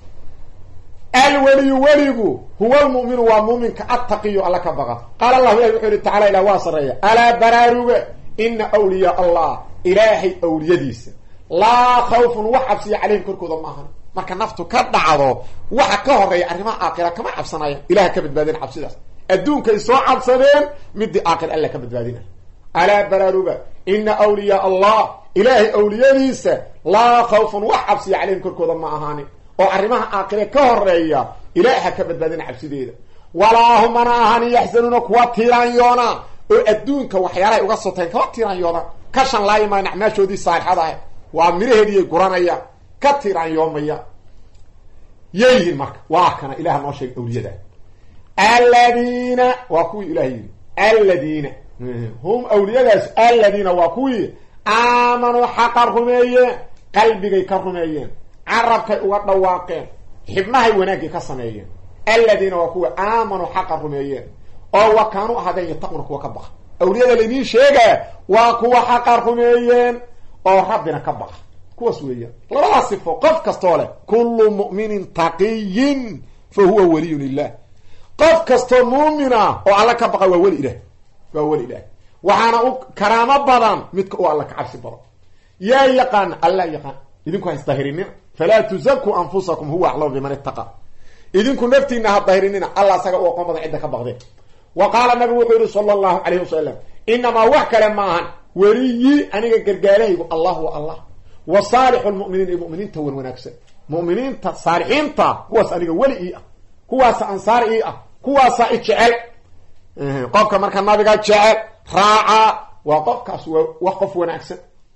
الولي وليغو هو المؤمن والمؤمن كأتقي الله كبغى قال الله يحيي تعالى الى واصريا الا براروغ ان اولياء الله الهي اولياديس لا خوف وحبس عليهم كركودا maahan marka naftu ka dhacdo waxa ka horeeya arrimaha aakhira kama cabsanaya ilaaha ka badbaadin xabsidaas adduunka soo cabsadeen mid aakhir alla ka badbaadina ala bararuga in awliya allah ilaahi awliyadiisa la khawfun wa habsi عليهم كركودا maahan oo arrimaha aakhira ka horeeya ilaaha ka badbaadina xabsideeda walaahum anahani yahzanuna kuwa tiiraanyoona oo adduunka waxyaalaha uga soteen ka tiiraanyoona ka shan laayma nacmaashoodii saalixada ah waa miraheedii guranaya ka tiiraanyoomaya yeeyin marka waa kana ilaaha noo sheegay awliyada alladina wa ku ilaahi alladina hum awliyadaas alladina wa ku aamanu haqqan rumeeye qalbigay ka rumeeyeen عربك ودواقين حبناها وناجي كسميين الذين وكوا آمنوا حقا رميين او وكانوا هذا يتقون كوا كبخ اولياء الذين شيغا وكوا حقا رميين او ربنا كبخ كوا سويه لا صفه قف كستوله كل مؤمن تقي فهو ولي لله قف كستو مؤمنا او على كبخ وولي اله وولي اله وحنا كرامه بدن مدك او الله كعبس بدن يا يقان الله يقان idinku istahirinin fala tuzakku anfusakum huwa a'lamu biman ittaqa idinku naftiina ha dahirinina allah saga oo qomada cid ka baqday wa qala nabi wuxuu sallallahu alayhi wasallam inma wahkala ma'an waliyi aniga gargaaraygu allah wa allah wa salihul mu'minin mu'minin tawan wanaagsan mu'minin ta salihinta kuwaas aniga wali kuwaas ansari kuwaas ijecel qofka marka nabiga jecel raaca wa qofkaas wa qof wanaagsan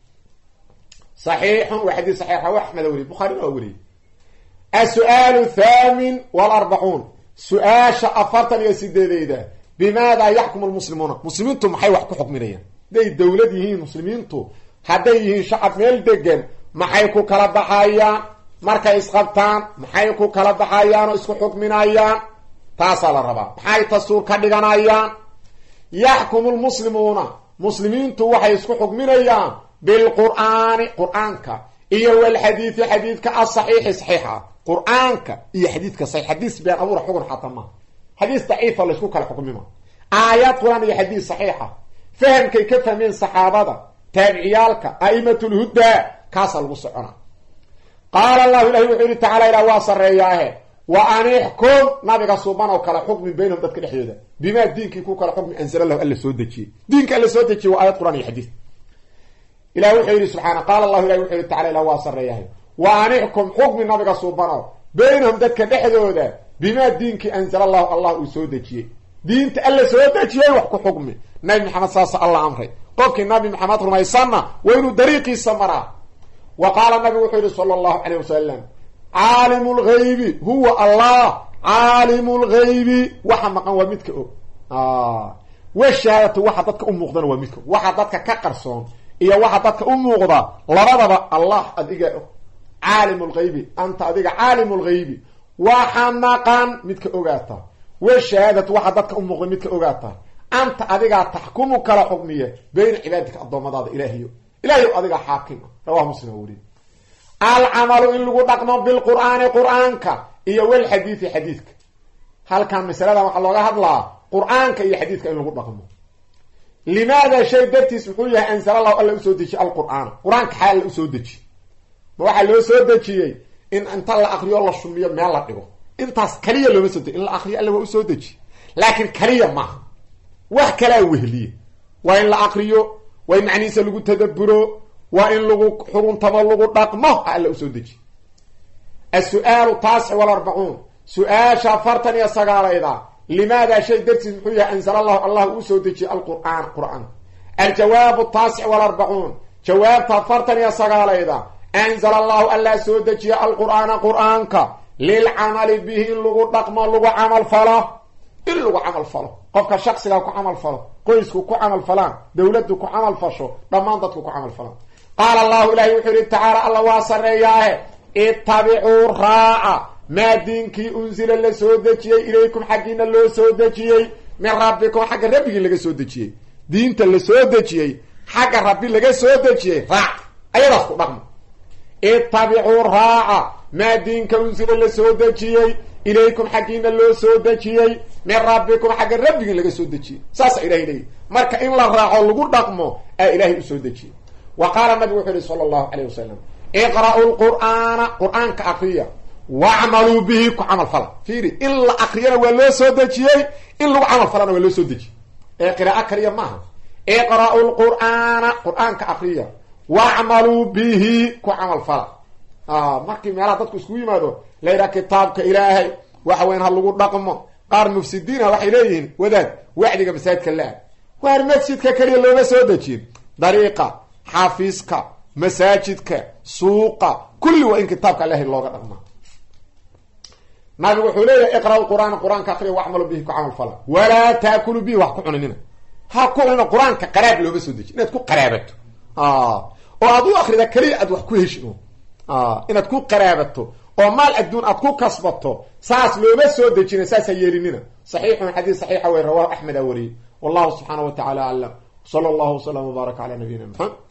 صحيح وحديث صحيح واحمد ولي البخاري وولي السؤال الثامن والأربعون سؤال شأفرتني يا سيدي بماذا يحكم المسلمون مسلمين تو محي وحكو حكمينيا دي الدولة دي هي مسلمين تو هدي شعب ميل دقن محيكو كلا بحايا مركا اسقبتان محيكو كلا بحايا اسكو حكمينيا تاصل الربا محي تصور كدغانيا يحكم المسلمون مسلمين تو وحي اسكو حكمينيا بالقرآن قرآنك إيه والحديث حديثك الصحيح صحيحة قرآنك إيه حديثك صحيح حديث بين أبو رحوق حطمه حديث ضعيف ولا شكوك الحكم منه آيات قرآن إيه حديث صحيحة فهم كي كفه من صحابة تابعيالك أئمة الهدى كاس المصعنا قال الله إلهي تعالى إلى واصر رياه وأن يحكم نبي سبحانه وكلا حكم بينهم ذاتك الحديث بما دينك يكوك الحكم أنزل الله ألا سودتشي دينك ألا سودتشي وآيات قرآن حديث إلهي وحيري سبحانه قال الله إلهي وحيري تعالى إلى واصر رياه وأن يحكم حكم النبي سبحانه بينهم ذاتك الحديث بما دينك أنزل الله سودتشي دينت ألا سودتشي وحكم حكمه نبي محمد صلى الله عليه وسلم قولك النبي محمد رميسانا وإنه دريقي السمراء وقال النبي وحيري صلى الله عليه وسلم عالم الغيب هو الله عالم الغيب وحمقا ومدك والشهادة وحدتك مغضان ومدك وحدتك كقرصون إيا وحدتك مغضان لرضب الله أدقى عالم الغيب أنت أدقى عالم الغيب وحمقا مدك أغاتا والشهادة وحدتك مغضان مدك أغاتا أنت أدقى تحكمك لحكمية بين عبادك الضمضات إلهي أدقى حاكم رواه مسلم ولي العمل إن لغو دقمو بالقرآن قرآنك إيا والحديث حديثك هل كان مسألة وحا الله هدلا قرآنك إيا حديثك إن لغو دقمو لماذا شيء درتي سبحوية أنزل الله ألا أسودتي القرآن قرآنك حال أسودتي وحا لو أسودتي إن أنت الله أخري الله الشمية ما الله دقو إنتاس كليا لو أسودتي إن الله أخري ألا أسودتي لكن كليا ما وحكلا وهلية وإن الله أخريو وإن عنيسة لغو تدبرو وإن لغو حرون تبلغو دقمه ألا أسودجي السؤال 49 سؤال شافرتني يا سقال إذا لماذا شيء درس محوية أنزل الله أسودجي القرآن الجواب التاسع والأربعون جواب تفرتني يا صغال إذا أنزل الله سودجي القرآن قرآنك للعمل به اللغو رقم اللغو عمل فلا اللغو عمل فلا قفك شخص لو عمل فلا قيسك عمل فلا دولتك عمل فشو ضمانتك عمل فلا قال الله إلهي وحيري تعالى الله واصر إياه اتبعوا الراعة ما دينك أنزل لسودجي إليكم حقين اللي سودجي من ربكم حق ربك اللي سودجي دينت اللي سودجي حق ربي اللي سودجي راع أي رسك رقم اتبعوا الراعة ما دينك أنزل لسودجي إليكم حقين اللي سودجي من ربكم حق ربك اللي سودجي ساس إلهي مركا إن الله راعوا اللي رقمه إلهي سودجي وقال النبي صلى الله عليه وسلم اقرأوا قرآن كأقرية واعملوا به كعمل فلا فيري إلا أقرينا ولو سودجي إلا عمل فلا ولو سودجي اقرأ أقرية معها اقرأوا قرآن كأقرية واعملوا به كعمل فلا markii meelaha dadku isku yimaado leeyahay kitaabka Ilaahay waxa weyn hal lagu dhaqmo qaar mufsidiina waxay leeyihiin wadaad wacdiga masaajidka la waar masjidka kaliya looga soo dajin dariiqa xafiiska masaajidka suuqa kulli waa in kitaabka Ilaahay looga dhaqmo nabi wuxuu leeyahay iqra quraanka akhriya wa amalu bihi ka'amal fala wala taakulu bihi wax ku cunina ha ku cunina quraanka qaraab looga soo dajin inaad ku qaraabato oo aad u akhrida kaliya aad wax ku heshino inaad ku qaraabato oo maal adduun aad ku kasbato saas looma soo dejina saas yeelinina sahihun hadith sahiha wa rawahu ahmad awri wallahu subhanahu wa ta'ala alam sallallahu alaihi wa sallam wa baraka ala nabiyyina muhammad